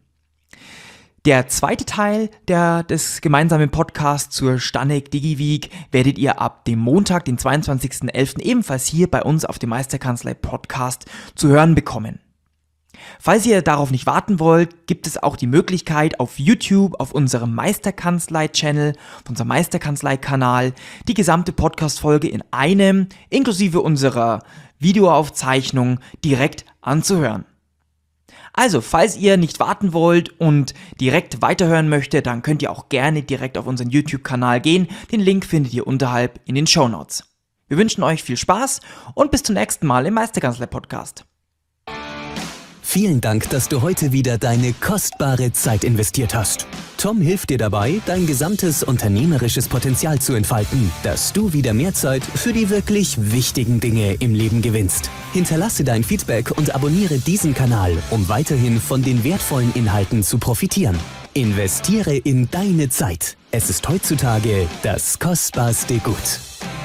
Der zweite Teil der, des gemeinsamen Podcasts zur Stanek DigiWeek werdet ihr ab dem Montag, den zweiundzwanzigsten elften ebenfalls hier bei uns auf dem Meisterkanzlei Podcast zu hören bekommen. Falls ihr darauf nicht warten wollt, gibt es auch die Möglichkeit, auf YouTube, auf unserem Meisterkanzlei-Channel, auf unserem Meisterkanzlei-Kanal, die gesamte Podcast-Folge in einem, inklusive unserer Videoaufzeichnung, direkt anzuhören. Also, falls ihr nicht warten wollt und direkt weiterhören möchtet, dann könnt ihr auch gerne direkt auf unseren YouTube-Kanal gehen. Den Link findet ihr unterhalb in den Shownotes. Wir wünschen euch viel Spaß und bis zum nächsten Mal im Meisterkanzlei-Podcast. Vielen Dank, dass du heute wieder deine kostbare Zeit investiert hast. Tom hilft dir dabei, dein gesamtes unternehmerisches Potenzial zu entfalten, dass du wieder mehr Zeit für die wirklich wichtigen Dinge im Leben gewinnst. Hinterlasse dein Feedback und abonniere diesen Kanal, um weiterhin von den wertvollen Inhalten zu profitieren. Investiere in deine Zeit. Es ist heutzutage das kostbarste Gut.